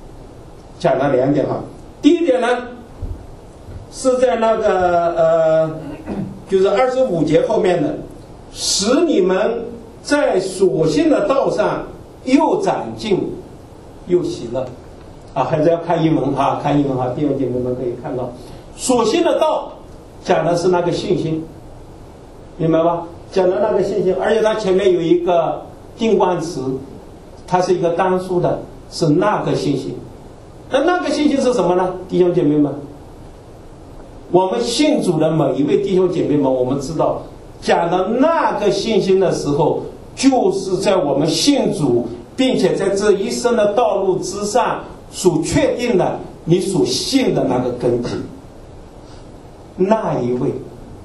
第一点呢是在那个就是25节后面的，使你们在所信的道上又长进又喜乐。还是要看英文看英文弟兄姐妹们可以看到，所信的道讲的是那个信心，明白吧？讲的那个信心，而且它前面有一个定冠词，它是一个单数的，是那个信心。那个信心是什么呢？弟兄姐妹们，我们信主的每一位弟兄姐妹们，我们知道讲的那个信心的时候，就是在我们信主并且在这一生的道路之上所确定的你所信的那个根基，那一位，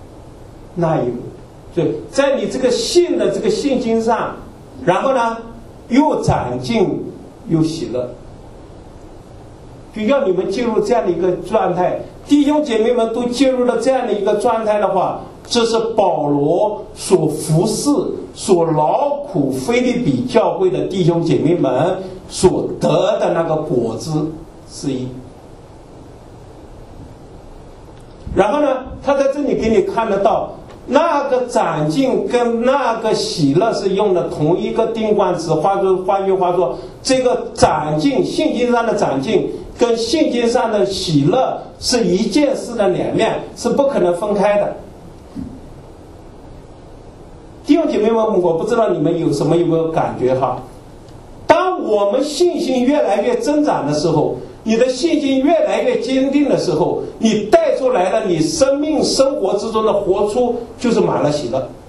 所以在你这个信的这个信心上，然后呢又长进又喜乐，就要你们进入这样的一个状态。弟兄姐妹们都进入了这样的一个状态的话，这是保罗所服侍、所劳苦腓立比教会的弟兄姐妹们所得的那个果子之一。然后呢，他在这里给你看得到，那个长进跟那个喜乐是用的同一个定冠词，换句话说，这个长进，信心上的长进跟信心上的喜乐是一件事的两面，是不可能分开的。弟兄姐妹们，我不知道你们有没有感觉当我们信心越来越增长的时候，你的信心越来越坚定的时候，你带出来的你生命生活之中的活出就是满了喜乐。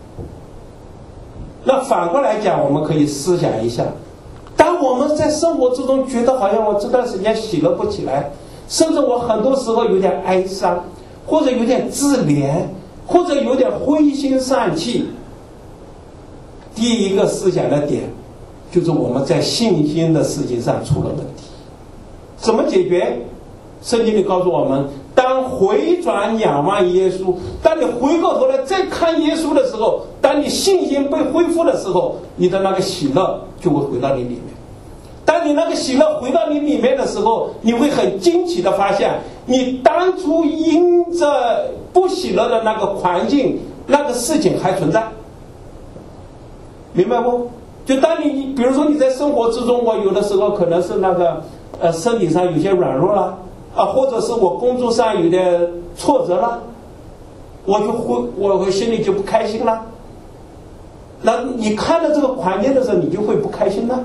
那反过来讲，我们可以思想一下，当我们在生活之中觉得好像我这段时间喜乐不起来，甚至我很多时候有点哀伤，或者有点自怜，或者有点灰心丧气，第一个思想的点就是我们在信心的事情上出了问题。怎么解决？圣经里告诉我们，当回转仰望耶稣，当你回过头来再看耶稣的时候，当你信心被恢复的时候，你的那个喜乐就会回到你里面。当你那个喜乐回到你里面的时候，你会很惊奇的发现，你当初因着不喜乐的那个环境，那个事情还存在，明白不？就当你比如说你在生活之中，我有的时候可能是那个身体上有些软弱了或者是我工作上有点挫折了，我心里就不开心了。那你看到这个环境的时候，你就会不开心了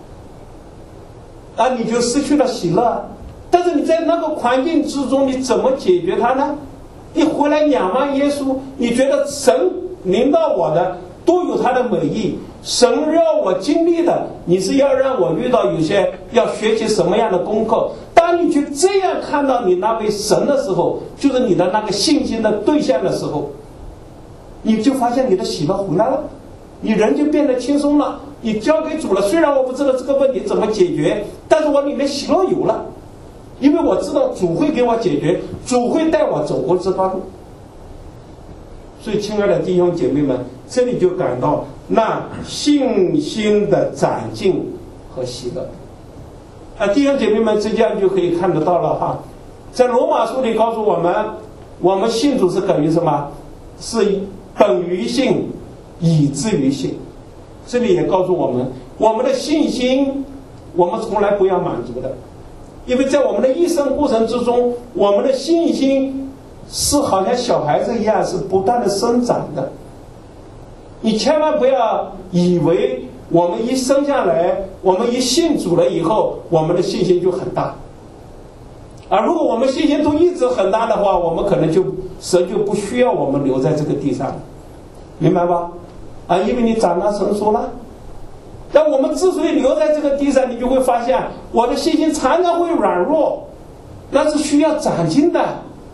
你就失去了喜乐。但是你在那个环境之中，你怎么解决它呢？你回来仰望耶稣，你觉得神临到我的都有他的美意，神让我经历的，你是要让我遇到有些要学习什么样的功课。当你去这样看到你那位神的时候，就是你的那个信心的对象的时候，你就发现你的喜乐回来了，你人就变得轻松了，你交给主了。虽然我不知道这个问题怎么解决，但是我里面喜乐有了，因为我知道主会给我解决，主会带我走过这段路。所以亲爱的弟兄姐妹们，这里就感到那信心的长进和喜乐弟兄姐妹们，这样就可以看得到了在罗马书里告诉我们，我们信主是等于什么？是本于信以至于信。这里也告诉我们，我们的信心我们从来不要满足的，因为在我们的一生过程之中，我们的信心是好像小孩子一样，是不断的生长的。 你千万不要以为我们一生下来，我们一信主了以后，我们的信心就很大。如果我们信心都一直很大的话，我们可能神就不需要我们留在这个地上，明白吧？因为你长大成熟了。但我们之所以留在这个地上，你就会发现我的信心常常会软弱，那是需要长进的。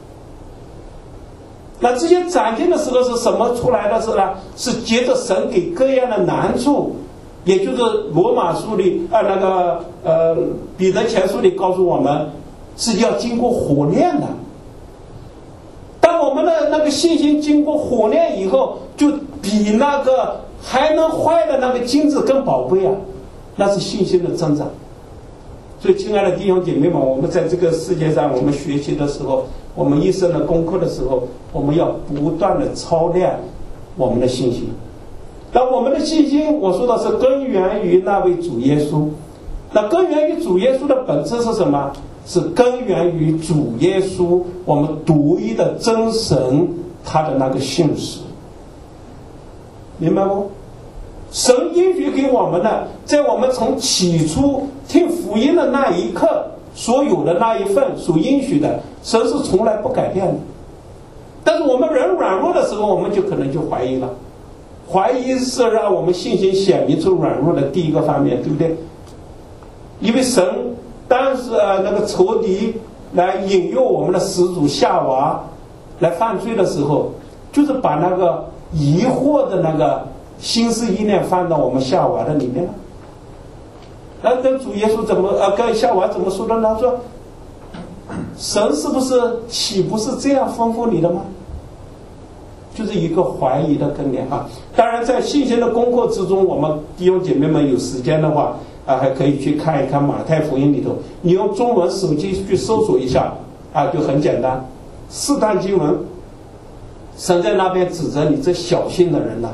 那这些长进的时候是什么出来的是呢？是接着神给各样的难处，也就是罗马书里彼得前书里告诉我们，是要经过火炼的。当我们的那个信心经过火炼以后，就比那个还能坏的那个金子更宝贵啊！那是信心的增长。所以，亲爱的弟兄姐妹们，我们在这个世界上，我们学习的时候，我们一生的功课的时候，我们要不断的操练我们的信心。那我们的信心，我说的是根源于那位主耶稣。那根源于主耶稣的本质是什么？是根源于主耶稣，我们独一的真神他的那个信实，明白不？神应许给我们的，在我们从起初听福音的那一刻所有的那一份所应许的，神是从来不改变的。但是我们人软弱的时候，我们就可能就怀疑了。怀疑是让我们信心显明出软弱的第一个方面，对不对？因为神当时那个仇敌来引诱我们的始祖夏娃来犯罪的时候，就是把那个疑惑的那个心思意念放到我们夏娃的里面了。那跟主耶稣跟夏娃怎么说的呢？说神是不是岂不是这样吩咐你的吗？就是一个怀疑的根源啊。当然在信心的功课之中，我们弟兄姐妹们有时间的话还可以去看一看马太福音里头，你用中文手机去搜索一下就很简单。4段经文，神在那边指责你这小信的人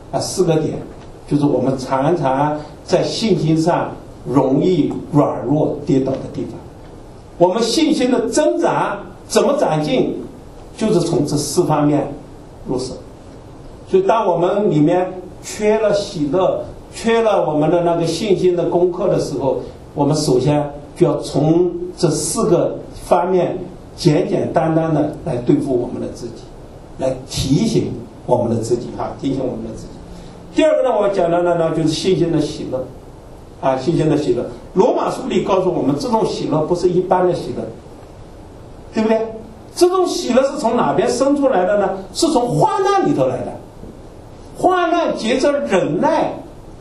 4个点，就是我们常常在信心上容易软弱跌倒的地方。我们信心的增长怎么长进，就是从这4方面入手。所以当我们里面缺了喜乐，缺了我们的那个信心的功课的时候，我们首先就要从这4个方面简简单单的来对付我们的自己，来提醒我们的自己提醒我们的自己。第二个呢，我讲的呢就是信心的喜乐信心的喜乐。罗马书里告诉我们，这种喜乐不是一般的喜乐，对不对？这种喜乐是从哪边生出来的呢？是从患难里头来的。患难结着忍耐，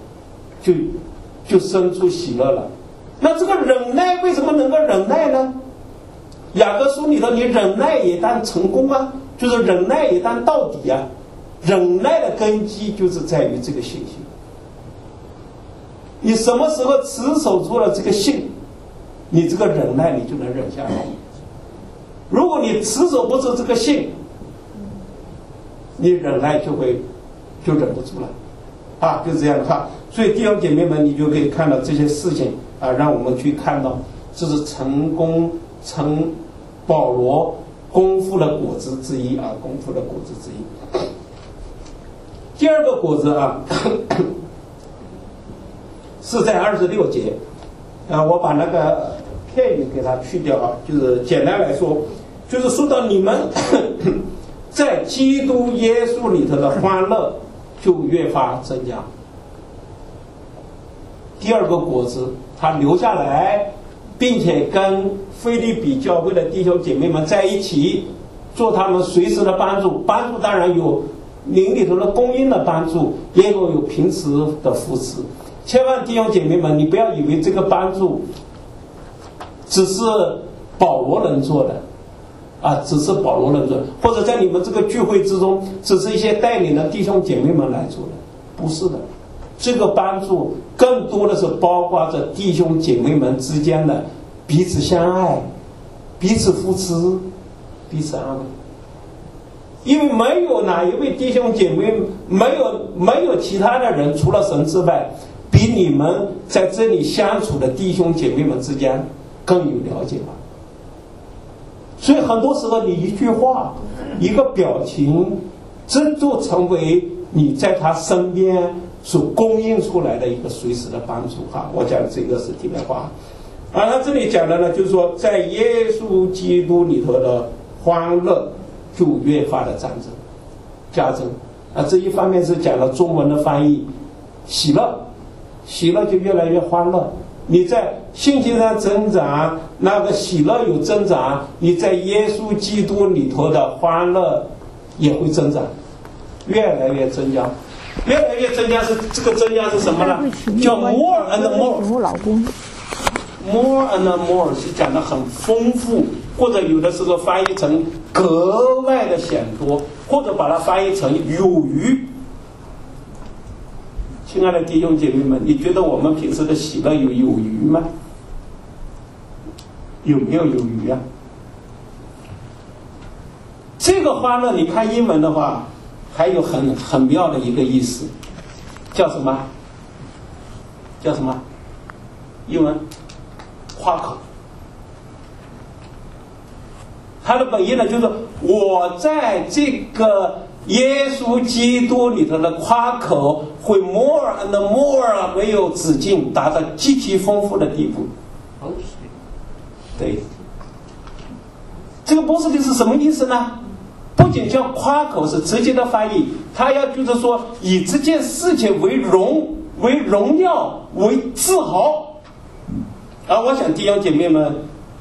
就生出喜乐了。那这个忍耐为什么能够忍耐呢？雅各书里头，你忍耐也当成功就是忍耐也当到底忍耐的根基就是在于这个信心。你什么时候持守住了这个信，你这个忍耐你就能忍下来。如果你持守不住这个信，你忍耐就忍不住了就是这样的话。所以弟兄姐妹们，你就可以看到这些事情让我们去看到这是成保罗功夫的果子之一功夫的果子之一。第二个果子是在26节我把那个片语给它去掉就是简单来说，就是说到你们在基督耶稣里头的欢乐就越发增加。第二个果子他留下来，并且跟腓立比教会的弟兄姐妹们在一起，做他们随时的帮助。帮助当然有灵里头的供应的帮助，也有平时的扶持。千万弟兄姐妹们，你不要以为这个帮助只是保罗能做的只是保罗能做的，或者在你们这个聚会之中只是一些带领的弟兄姐妹们来做的，不是的。这个帮助更多的是包括着弟兄姐妹们之间的彼此相爱，彼此扶持，彼此安慰。因为没有哪一位弟兄姐妹，没有其他的人除了神之外，比你们在这里相处的弟兄姐妹们之间更有了解吧。所以很多时候你一句话一个表情，这就成为你在他身边所供应出来的一个随时的帮助哈。我讲这个是题外话。他这里讲的呢，就是说在耶稣基督里头的欢乐就越发的加增。这一方面是讲了中文的翻译，喜乐就越来越欢乐。你在信心上增长，那个喜乐有增长，你在耶稣基督里头的欢乐也会增长，越来越增加。是这个增加是什么呢？叫 more and more。more and more 是讲的很丰富，或者有的时候翻译成格外的显多，或者把它翻译成有余。亲爱的弟兄姐妹们，你觉得我们平时的喜乐有余吗？有没有余啊？这个欢乐，你看英文的话，还有很妙的一个意思，叫什么？英文夸口。它的本意呢，就是我在这个耶稣基督里头的夸口会 more and more 没有止境，达到极其丰富的地步。对，这个 boasting 是什么意思呢？不仅叫夸口是直接的翻译，它要就是说以这件事情为荣耀为自豪。我想弟兄姐妹们，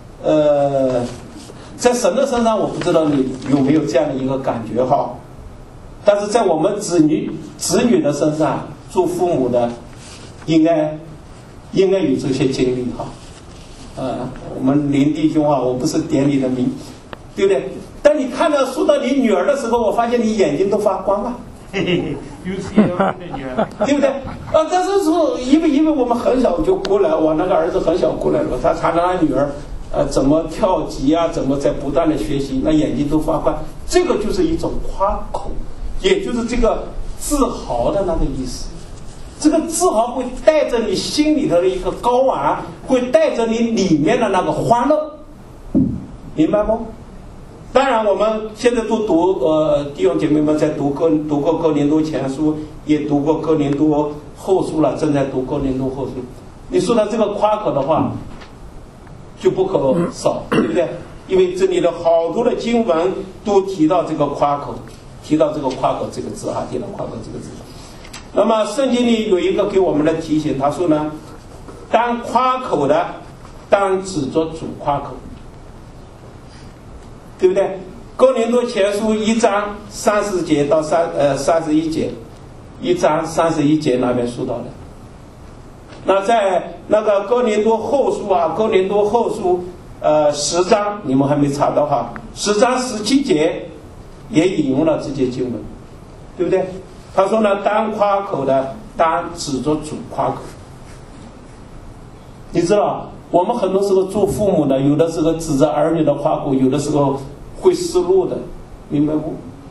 在神的身上，我不知道你有没有这样的一个感觉哈。但是在我们子女的身上，做父母的应该有这些经历哈。我们林弟兄我不是点你的名，对不对？当你说到你女儿的时候，我发现你眼睛都发光了。 尤其我的女儿， 对不对？但是说因为我们很小就过来，我那个儿子很小过来了，他查他女儿怎么跳级啊，怎么在不断的学习，那眼睛都发光。这个就是一种夸口，也就是这个自豪的那个意思。这个自豪会带着你心里头的一个高昂，会带着你里面的那个欢乐，明白不？当然我们现在都读弟兄姐妹们在读过哥林多前书，也读过哥林多后书了，正在读哥林多后书。你说到这个夸口的话就不可少，对不对？因为这里的好多的经文都提到这个夸口，提到这个夸口这个字提到夸口这个字。那么圣经里有一个给我们的提醒，他说呢，当夸口的当指着主夸口，对不对？哥林多前书1章30节到31节，1章31节那边说到的。那在那个哥林多后书10章，你们还没查到哈，10章17节也引用了这些经文，对不对？他说呢，当夸口的当指着主夸口。你知道我们很多时候做父母的，有的时候指着儿女的夸口，有的时候会失落的，明白不？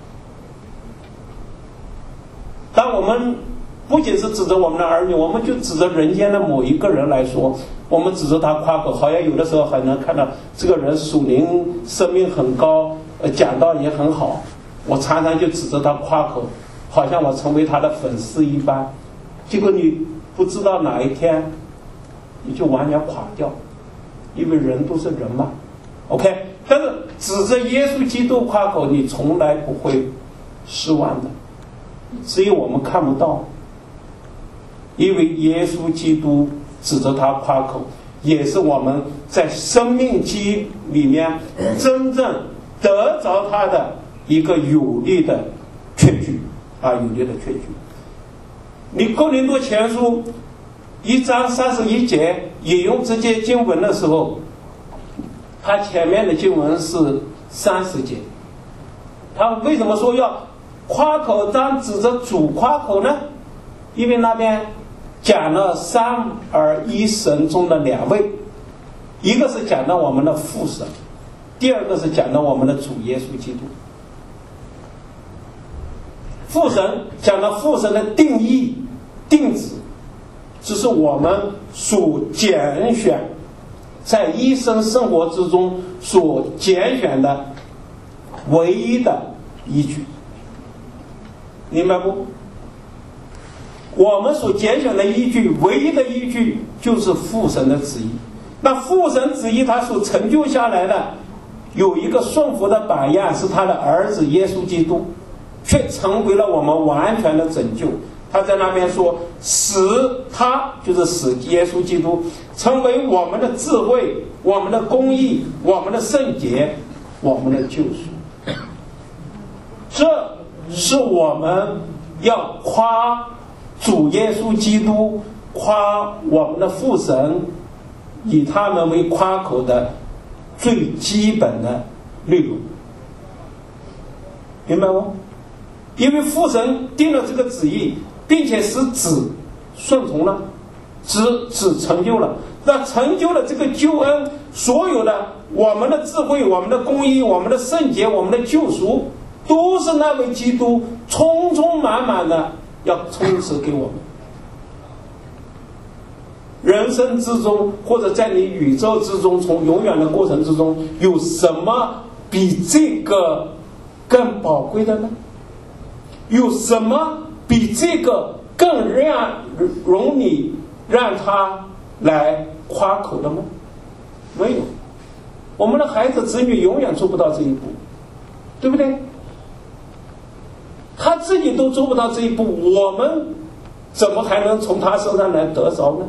当我们不仅是指着我们的儿女，我们就指着人间的某一个人来说，我们指着他夸口，好像有的时候还能看到这个人属灵生命很高，讲道也很好，我常常就指着他夸口，好像我成为他的粉丝一般。结果你不知道哪一天你就完全垮掉，因为人都是人嘛。 OK， 但是指着耶稣基督夸口，你从来不会失望的，只有我们看不到，因为耶稣基督指着他夸口，也是我们在生命机里面真正得着他的一个有力的确据有力的确据。你哥林多前书1章31节引用这些经文的时候，他前面的经文是30节，他为什么说要夸口当指着主夸口呢？因为那边讲了三而一神中的两位，一个是讲到我们的父神，第二个是讲到我们的主耶稣基督。父神讲到父神的定义定旨，只是我们所拣选在一生生活之中所拣选的唯一的依据，明白不？ 我们所拣选的依据，唯一的依据就是父神的旨意。那父神旨意他所成就下来的，有一个顺服的榜样，是他的儿子耶稣基督，却成为了我们完全的拯救。他在那边说，使他就是使耶稣基督成为我们的智慧，我们的公义，我们的圣洁，我们的救赎。这是我们要夸主耶稣基督，夸我们的父神，以他们为夸口的最基本的内容，明白吗？因为父神定了这个旨意，并且使子顺从了，子成就了，那成就了这个救恩，所有的我们的智慧，我们的公义，我们的圣洁，我们的救赎，都是那位基督充充满满的要充实给我们。人生之中，或者在你宇宙之中，从永远的过程之中，有什么比这个更宝贵的呢？有什么比这个更容你让他来夸口的吗？没有。我们的孩子子女永远做不到这一步，对不对？他自己都做不到这一步，我们怎么还能从他身上来得着呢？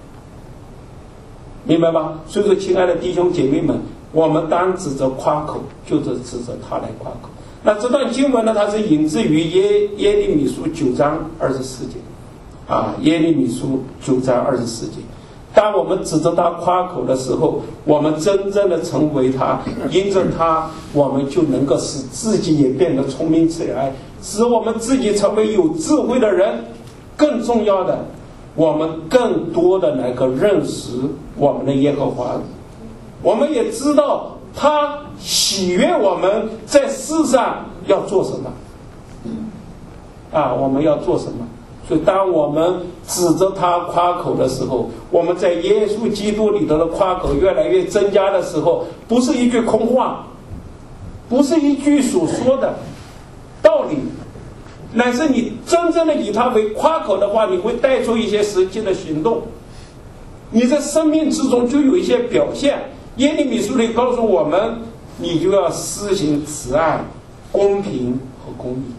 明白吧？所以说，亲爱的弟兄姐妹们，我们当指着夸口，就是指着他来夸口。那这段经文呢，它是引自于耶利米书9章24节，耶利米书9章24节。当我们指着他夸口的时候，我们真正的成为他，因着他，我们就能够使自己也变得聪明起来，使我们自己成为有智慧的人。更重要的，我们更多的能够认识我们的耶和华。我们也知道他喜悦我们在世上要做什么，我们要做什么。所以当我们指着他夸口的时候，我们在耶稣基督里头的夸口越来越增加的时候，不是一句空话，不是一句所说的道理，乃是你真正的以他为夸口的话，你会带出一些实际的行动，你在生命之中就有一些表现。耶利米书里告诉我们，你就要施行慈爱、公平和公义，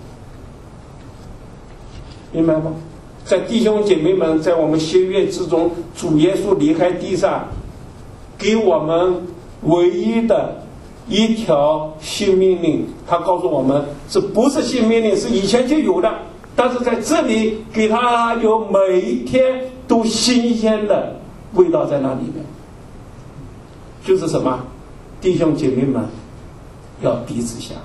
明白吗？在弟兄姐妹们，在我们新约之中，主耶稣离开地上，给我们唯一的一条新命令。他告诉我们，这不是新命令，是以前就有的，但是在这里给他有每一天都新鲜的味道在那里面。就是什么？弟兄姐妹们要彼此相爱，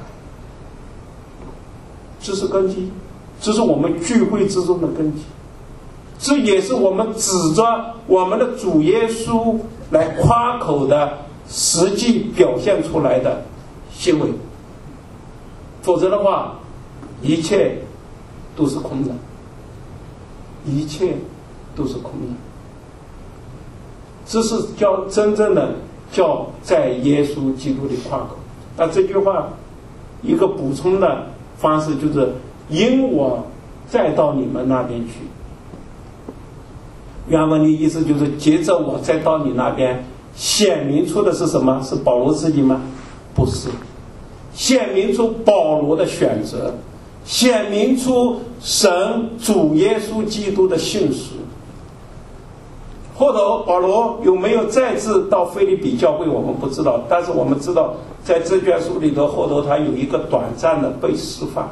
这是根基，这是我们聚会之中的根基，这也是我们指着我们的主耶稣来夸口的实际表现出来的行为。否则的话，一切都是空的，一切都是空的。这是叫真正的叫在耶稣基督里夸口。那这句话一个补充的方式就是因我再到你们那边去。原文的意思就是接着我再到你那边，显明出的是什么？是保罗自己吗？不是，显明出保罗的选择，显明出神主耶稣基督的信实。后头保罗有没有再次到腓立比教会我们不知道，但是我们知道在这卷书里头后头他有一个短暂的被释放。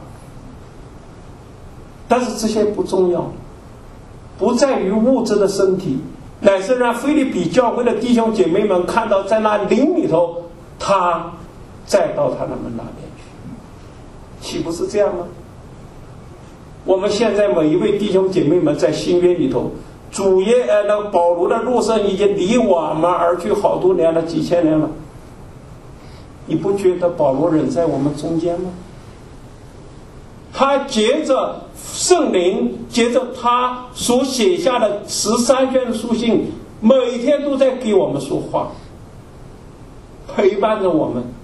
但是这些不重要，不在于物质的身体，乃是让腓立比教会的弟兄姐妹们看到在那灵里头他再到他们那边去，岂不是这样吗？我们现在每一位弟兄姐妹们在新约里头，保罗的路程已经离我们而去好多年了，几千年了。你不觉得保罗人在我们中间吗？他接着圣灵，接着他所写下的13卷书信，每天都在给我们说话，陪伴着我们，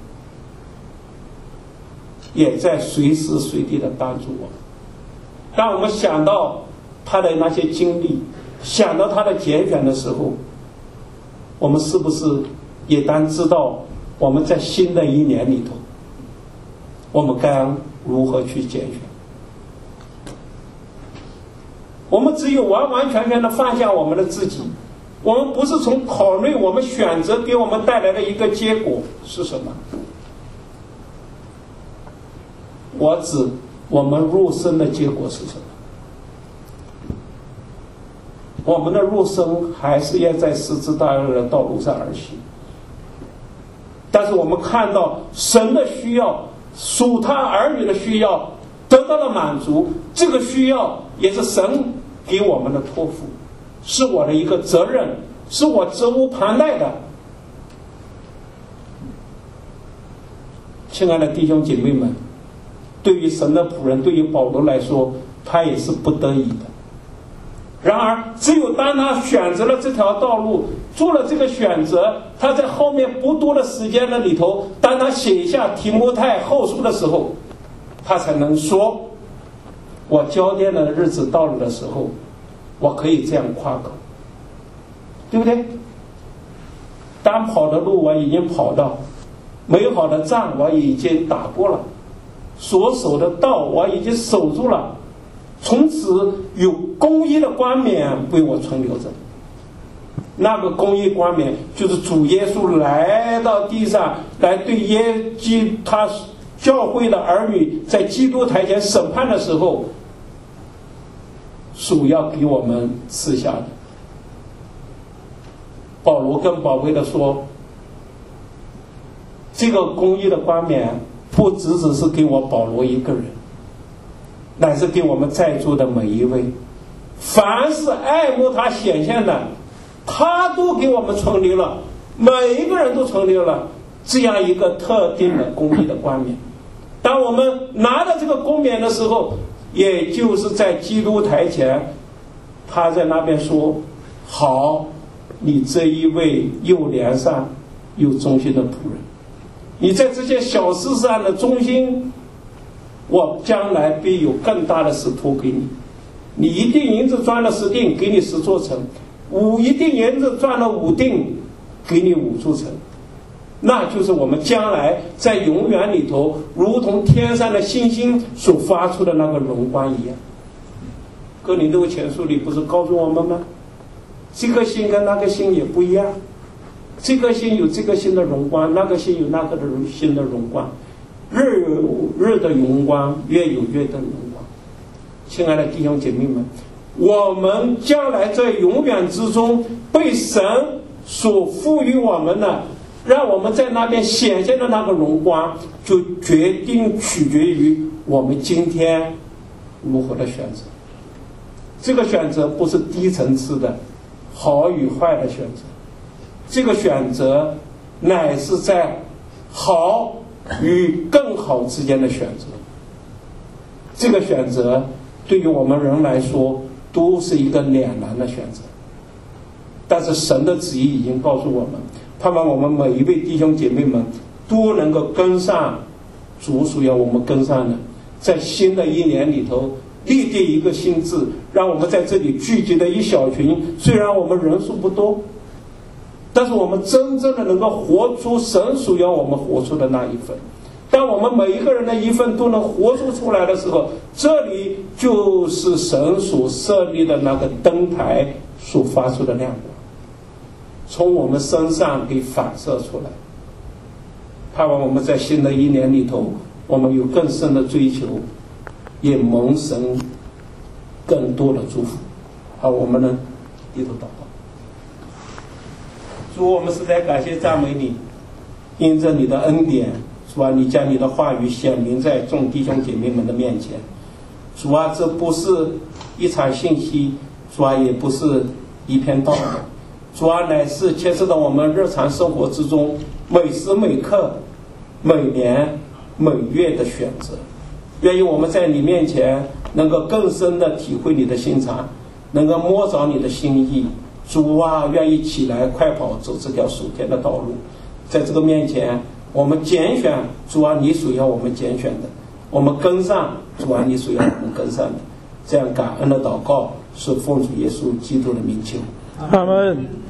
也在随时随地的帮助我们。当我们想到他的那些经历，想到他的拣选的时候，我们是不是也当知道我们在新的一年里头，我们该如何去拣选？我们只有完完全全的放下我们的自己，我们不是从考虑我们选择给我们带来的一个结果是什么。我指我们入生的结果是什么？我们的入生还是要在十字架的道路上而行，但是我们看到神的需要，属他儿女的需要得到了满足，这个需要也是神给我们的托付，是我的一个责任，是我责无旁贷的。亲爱的弟兄姐妹们，对于神的仆人，对于保罗来说，他也是不得已的。然而只有当他选择了这条道路，做了这个选择，他在后面不多的时间的里头，当他写下提摩太后书的时候，他才能说，我交奠的日子到了的时候，我可以这样夸口，对不对？当跑的路我已经跑到，美好的仗我已经打过了，所守的道我已经守住了，从此有公义的冠冕为我存留着。那个公义冠冕就是主耶稣来到地上，来对他教会的儿女在基督台前审判的时候，主要给我们赐下的。保罗更宝贵的说，这个公义的冠冕不只是给我保罗一个人，乃是给我们在座的每一位，凡是爱慕他显现的，他都给我们存留了，每一个人都存留了这样一个特定的公义的冠冕。当我们拿到这个冠冕的时候，也就是在基督台前，他在那边说，好，你这一位又良善又忠心的仆人，你在这些小事上的忠心，我将来必有更大的事托给你。你一锭银子赚了10锭，给你10座城；一锭银子赚了5锭，给你5座城。那就是我们将来在永远里头，如同天上的星星所发出的那个荣光一样。哥林多前书里不是告诉我们吗？这个星跟那个星也不一样，这个星有这个星的荣光，那个星有那个星的荣光，日有日的荣光，月有月的荣光。亲爱的弟兄姐妹们，我们将来在永远之中被神所赋予我们的，让我们在那边显现的那个荣光，就取决于我们今天如何的选择。这个选择不是低层次的好与坏的选择，这个选择乃是在好与更好之间的选择。这个选择对于我们人来说都是一个两难的选择，但是神的旨意已经告诉我们，盼望我们每一位弟兄姐妹们都能够跟上主所要我们跟上的，在新的一年里头立定一个心志，让我们在这里聚集的一小群，虽然我们人数不多，但是我们真正的能够活出神所要我们活出的那一份。当我们每一个人的一份都能活出来的时候，这里就是神所设立的那个灯台所发出的亮光，从我们身上给反射出来。盼望我们在新的一年里头，我们有更深的追求，也蒙神更多的祝福。好，我们呢低头祷告。主，我们实在感谢赞美你，因着你的恩典，主啊，你将你的话语显明在众弟兄姐妹们的面前。主啊，这不是一场信息，主啊，也不是一篇道理，主啊，乃是牵涉到我们日常生活之中每时每刻、每年每月的选择。愿意我们在你面前能够更深的体会你的心肠，能够摸着你的心意。主啊，愿意起来快跑，走这条属天的道路。在这个面前，我们拣选，主啊，你所要我们拣选的，我们跟上，主啊，你所要我们跟上的。这样感恩的祷告是奉主耶稣基督的名求。 阿门。